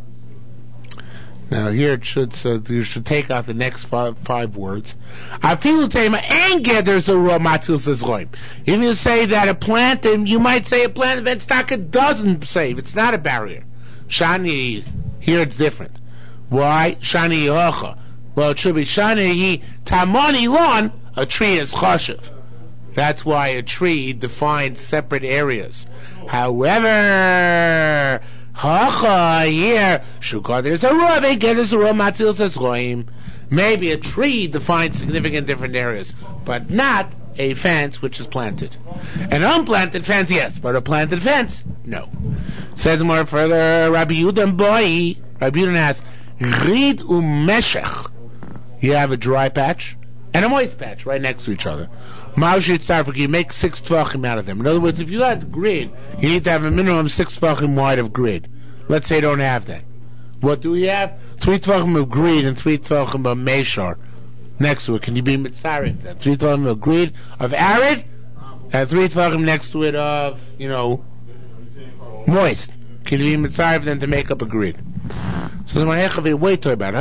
Speaker 1: Now here it should, so you should take out the next five, five words. Afilu tema and there's a raw matzil sazroim. If you say that a plant, and you might say a plant of Venstaka doesn't save. It's not a barrier. Shani, here it's different. Why? Shani yocha. Well, it should be Shani tamani lon, a tree is chashiv. That's why a tree defines separate areas. However, hacha here, shukah, there's a raw, there's a raw matzil sazroim. Maybe a tree defines significant different areas, but not a fence which is planted. An unplanted fence, yes, but a planted fence, no. Says more further, Rabbi Yudan boy, Rabbi Yudan asks, Grid umeshech. You have a dry patch and a moist patch right next to each other. Ma'ushit starfik, you make six tvachim out of them. In other words, if you had grid, you need to have a minimum of six tvachim wide of grid. Let's say you don't have that. What do we have? Three tvachim of grid and three tvachim of meshar next to it. Can you be mitzarid? Then three tvachim of grid of arid, and three tvachim next to it of, you know, moist. Can you be mitzarid then to make up a grid? So the Mahechavi wait to about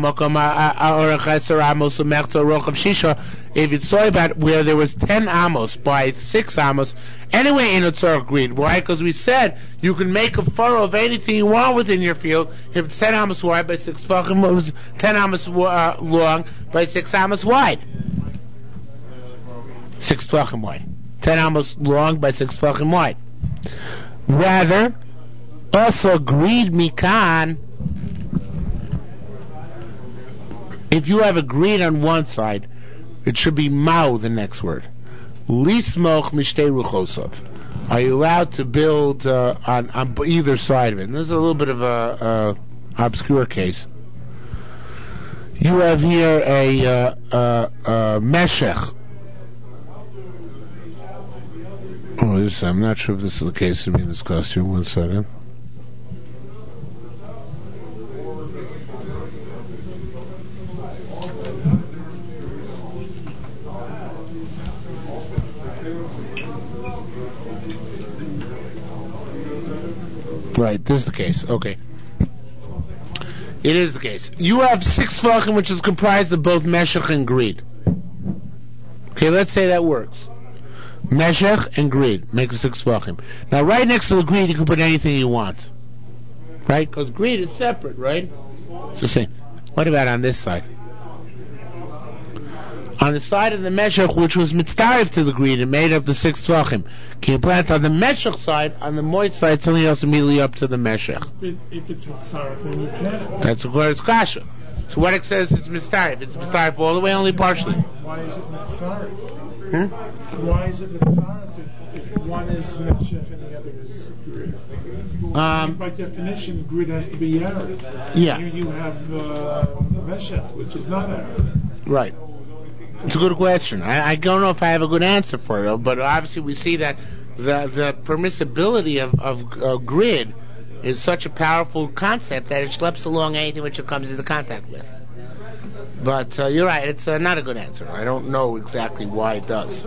Speaker 1: if it's so about where there was ten amos by six amos, anyway in a tzarech grid. Why? Because we said you can make a furrow of anything you want within your field if it's ten amos wide by six tvachim, ten amos uh, long by six amos wide. Six tvachim wide. Ten amos long by six tvachim wide. Rather, also grid mikan. If you have a grid on one side, it should be mao, the next word. Lismoch mishtei ruchosov. Are you allowed to build uh, on, on either side of it? And this is a little bit of a, a obscure case. You have here a, uh, uh, uh, meshech. Oh, this, I'm not sure if this is the case to be in this costume. One second. Right, this is the case. Okay. It is the case. You have six tvachim which is comprised of both meshech and grid. Okay, let's say that works. Meshech and grid makes six tvachim. Now, right next to the grid, you can put anything you want. Right? Because grid is separate, right? So say, what about on this side? on the side of the meshach, which was mitzdarif to the grid, it made up the six tvachim. Can you plant on the meshach side, on the moist side, something else immediately up to the meshach?
Speaker 2: If, it, if it's mitzdarif, then you can.
Speaker 1: That's where it's kasha. So what it says it's mitzdarif. It's mitzdarif all the way, only partially.
Speaker 2: Why is it mitzdarif?
Speaker 1: Hmm?
Speaker 2: Why is it mitzdarif if, if one is meshach and the other is grid?
Speaker 1: Um,
Speaker 2: By definition, grid has to be Arab.
Speaker 1: Yeah.
Speaker 2: Here you have uh, meshach, which is not Arab.
Speaker 1: Right. It's a good question. I, I don't know if I have a good answer for it, but obviously we see that the the permissibility of, of uh, grid is such a powerful concept that it schleps along anything which it comes into contact with. But uh, you're right, it's uh, not a good answer. I don't know exactly why it does.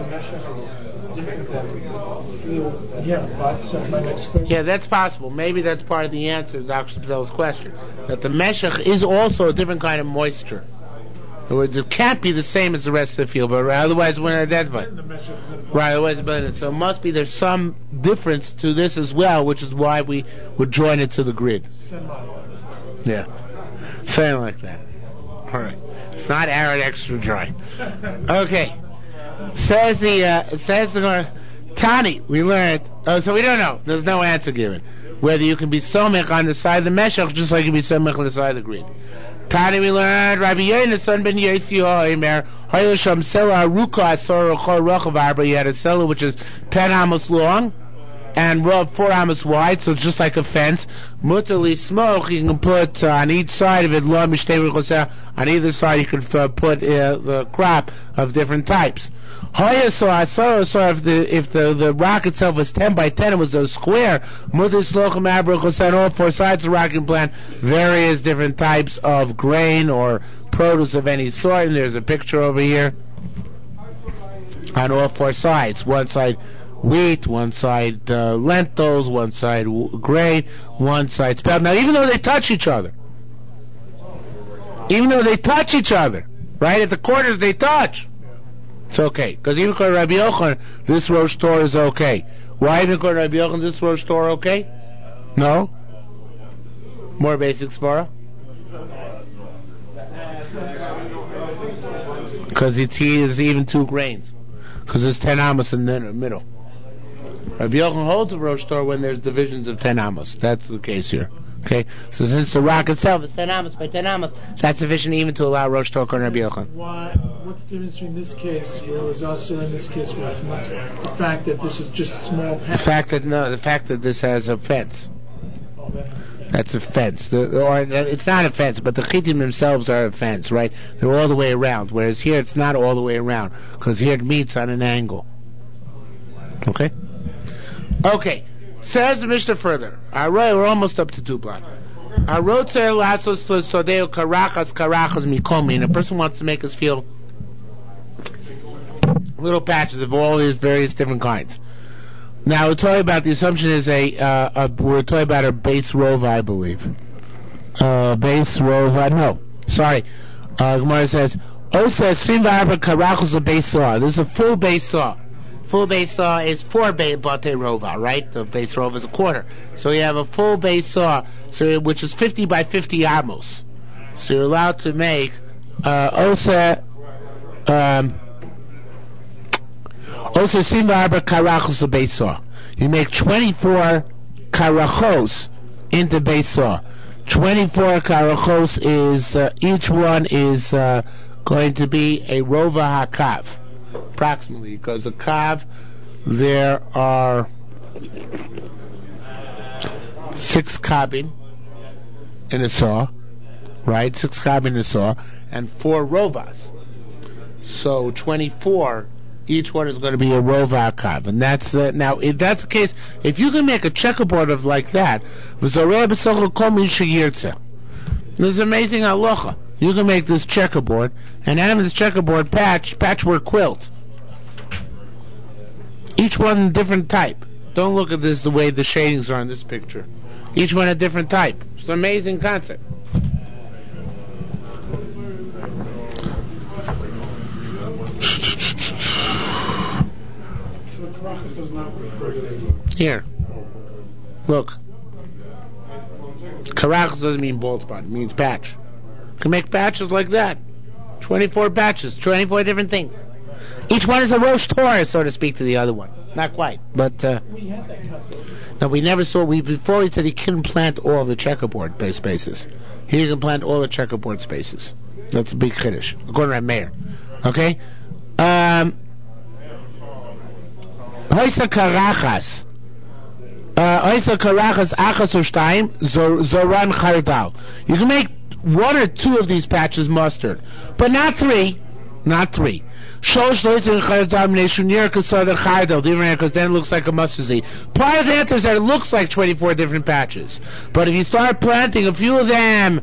Speaker 2: Yeah, but that's my next question.
Speaker 1: Yeah, that's possible. Maybe that's part of the answer to Doctor Spitel's question. That the meshach is also a different kind of moisture. In other words, it can't be the same as the rest of the field, but otherwise we're not identified. Right, otherwise it's blended. So it must be there's some difference to this as well, which is why we would join it to the grid. Yeah. Something like that. Alright. It's not arid extra dry. Okay. Says the uh says the Tani, we learned oh so we don't know. There's no answer given. Whether you can be somech on the side of the meshach just like you can be somech on the side of the grid. Tani, we learned Rabbi Yochanan son ben Yossi Omer Haylosham Sela Aruka Asor Chor Rochav Arba. You had a cellar which is ten amos long and four amos wide, so it's just like a fence. Mutali smoke you can put uh, on each side of it. Lo mishtei on either side you can uh, put uh, the crop of different types. Hoya so I saw so if the if the, the rock itself was ten by ten, it was a square. Mutis lochem abrachos on all four sides of the rock can plant various different types of grain or produce of any sort. And there's a picture over here on all four sides. One side wheat, one side uh, lentils, one side w- grain, one side spelt. Now, even though they touch each other, even though they touch each other, right at the corners they touch. It's okay. Because even according to Rabbi Yochanan, this Rosh Torah is okay. Why even according to Rabbi Yochanan, this Rosh Torah okay? No? More basic Svara? Because it's is even two grains. Because there's ten amos in the middle. Rabbi Yochanan holds a Rosh Torah when there's divisions of ten amos. That's the case here. Okay, so since the rock itself is ten amos by ten amos, that's sufficient even to allow Rosh Torah and Rabbi Yochanan.
Speaker 2: Why? What's the difference between this case where it was also in this case where it's much? The fact that this is just small.
Speaker 1: The fact that no, the fact that this has a fence.
Speaker 2: Oh, that,
Speaker 1: that's a fence. The, or it's not a fence, but the chitim themselves are a fence, right? They're all the way around. Whereas here it's not all the way around because here it meets on an angle. Okay. Okay. Says the Mishnah further. We're almost up to two block. And a person wants to make us feel little patches of all these various different kinds. Now we're talking about the assumption is a, uh, a we're talking about a base rova, I believe. Uh, base rova, no, sorry. Uh, Gemara says, "Oh, says Simba Karachos a base saw." This is a full base saw. Full base saw is four bate rova, right? The base rova is a quarter. So you have a full base saw, so which is fifty by fifty amos. So you're allowed to make uh, osa um, osa simba arba karachos a base saw. You make twenty-four karachos into base saw. Twenty-four karachos is uh, each one is uh, going to be a rova hakav. Approximately, because a kav, there are six kabin in a saw, right? Six kabin in a saw, and four rovas. So twenty-four, each one is going to be a rova kav, and that's uh, now. If that's the case, if you can make a checkerboard of like that, there's amazing halacha. You can make this checkerboard, and out of this checkerboard patch, patchwork quilt. Each one different type. Don't look at this the way the shadings are in this picture. Each one a different type. It's an amazing concept. Here. Look. Karachos doesn't mean bald spot. It means patch. You can make patches like that. twenty-four patches, twenty-four different things. Each one is a Rosh Torah, so to speak, to the other one. Not quite, but uh,
Speaker 2: We had that concept.
Speaker 1: no, we never saw. We before we said he couldn't plant all the checkerboard base spaces. He can plant all the checkerboard spaces. That's a big chiddush, according to Meir. Okay. Um. Hoysa karachas. Hoysa karachas achas u'shtayim zoran chardal. You can make one or two of these patches mustard, but not three. Not three. Shosh loitzin chardal mneshunir kasar chardal. Because then it looks like a mustard seed. Part of the answer is that it looks like twenty-four different patches. But if you start planting a few of them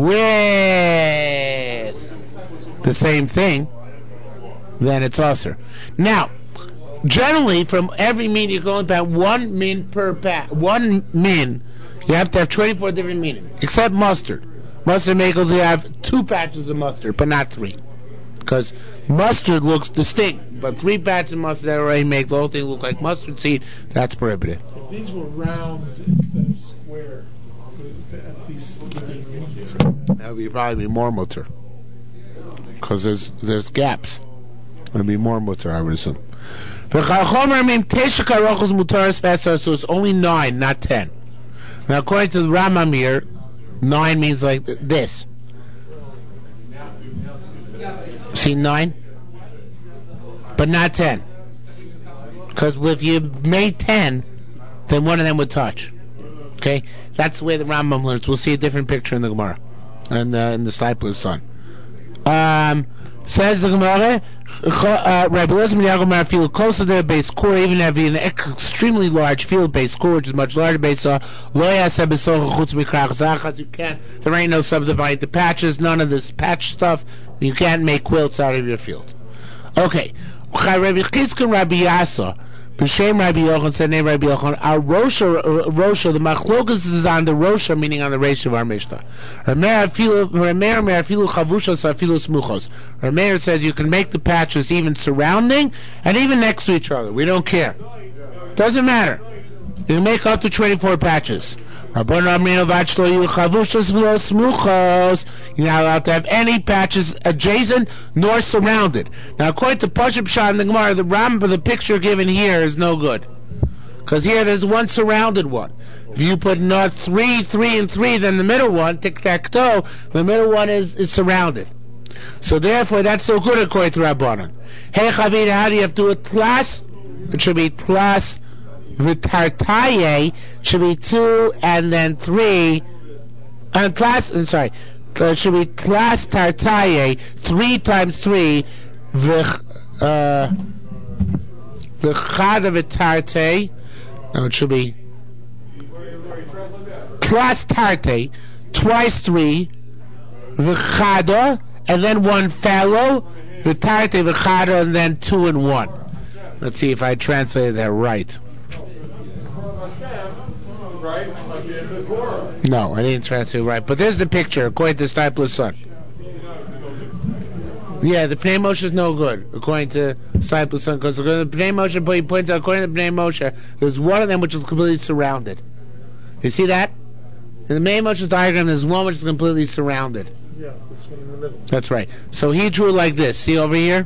Speaker 1: with the same thing, then it's usher. Now, generally, from every min, you're going about one min per patch. One min, you have to have twenty-four different meaning, except mustard. Mustard make you have two patches of mustard, but not three. Because mustard looks distinct, but three patches of mustard that already make the whole thing look like mustard seed, that's prohibited.
Speaker 2: If these were round instead of square, at least
Speaker 1: That would be probably be more mutter. Because there's there's gaps. It would be more mutter, I would assume. So it's only nine, not ten. Now, according to the Ramamir, nine means like this. See, nine? But not ten. Because if you made ten, then one of them would touch. Okay? That's the way the Rambam learns. We'll see a different picture in the Gemara. And uh, in the Stipler's son. Um, says the Gemara, uh, Rabbi Elazar Yaakov feel closer to the base core, even if you have an extremely large field base core, which is much larger base core. You can't. There ain't no subdivide the patches. None of this patch stuff. You can't make quilts out of your field. Okay. Rabbi Chizkiah, Rabbi Yasa, B'Shem Rabbi Yochanan, said name Rabbi Yochanan. Our Rosha, Rosha, the Machlokas is on the Rosha, meaning on the Reish of our Mishnah. Rameir Afilu Chavushos Afilu Smuchos. Rameir says you can make the patches even surrounding and even next to each other. We don't care. Doesn't matter. You can make up to twenty-four patches. You're not allowed to have any patches adjacent nor surrounded. Now, according to Pashup Shah and the Gemara, the Ram, the picture given here is no good. Because here there's one surrounded one. If you put not three, three, and three, then the middle one, tic-tac-toe, the middle one is, is surrounded. So therefore, that's so good according to Rabbanan. Hey, Chavir, how do you have to do it? Tlas, it should be tlas. V'tartaye should be two and then three. And class, I'm sorry, it should be class tartaye three times three. V'ch v'chada v'tarte. No, it should be class tarte twice three. V'chada and then one fellow. V'tarte v'chada and then two and one. Let's see if I translated that right. No, I didn't translate it right. But there's the picture, according to Stipler's son. Yeah, the Pnei Moshe is no good, according to Stipler's son. Because the Pnei Moshe, he points out, according to the Pnei Moshe, there's one of them which is completely surrounded. You see that? In the Pnei Moshe's diagram, there's one which is completely surrounded.
Speaker 2: Yeah, this one in the middle.
Speaker 1: That's right. So he drew it like this. See over here?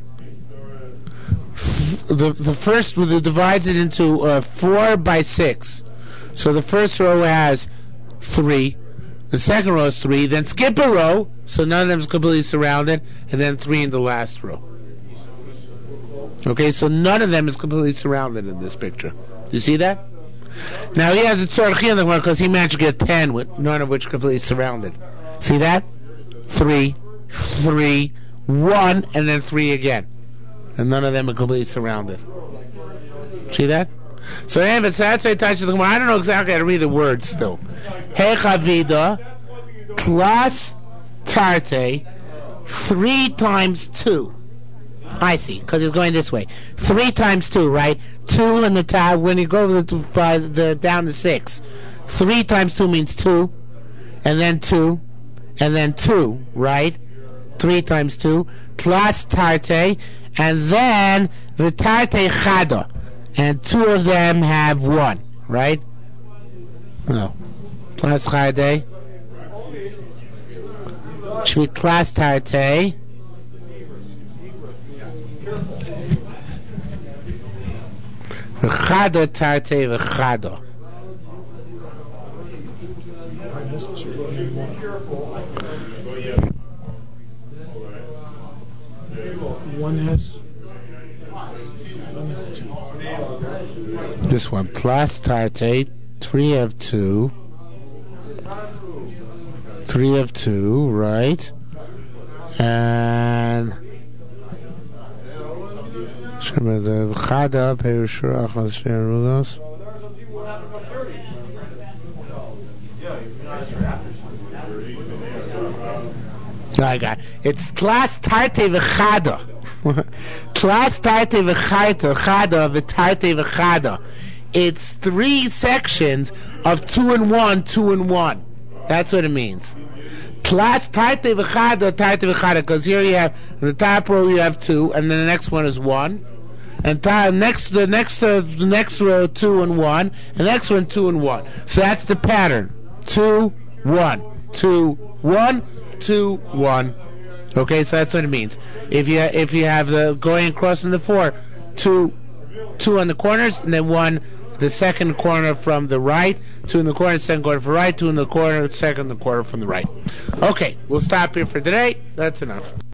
Speaker 1: The the first, it divides it into uh, four by six. So the first row has three, the second row is three, then skip a row, so none of them is completely surrounded, and then three in the last row. Okay, so none of them is completely surrounded in this picture. Do you see that? Now he has a tzorchi in the one because he managed to get ten, with none of which completely surrounded. See that? Three, three, one, and then three again. And none of them are completely surrounded. See that? So anyway, so that's how it touches the Gemara. I don't know exactly how to read the words still. Hechavida, plus tarte, three times two. I see, because it's going this way. Three times two, right? Two in the top, when you go the, by the, down to six. Three times two means two, and then two, and then two, right? Three times two, plus tarte, and then the tarte chada. And two of them have one, right? No. Plus chade. Should be class tarte. V'chada tarte v'chada.
Speaker 2: One has.
Speaker 1: This one, plus tarte, three of two. Three of two, right? And the Chada Perushur Achmas Rugos. I got it. It's Tlas Tarte V'Chada. Tlas Tarte V'Chada Chada V'Tarte V'Chada. It's three sections of two and one, two and one. That's what it means. Tlas Tarte V'Chada Tarte V'Chada. Because here you have in the top row you have two, and then the next one is one. And ta- next the next uh, the next row two and one, and the next one two and one. So that's the pattern. Two, one, two, one, two, one. Okay, so that's what it means. If you if you have the going across in the four, two, two on the corners, and then one the second corner from the right, two in the corner, second corner from the right, two in the corner, second the corner from the right. Okay, we'll stop here for today. That's enough.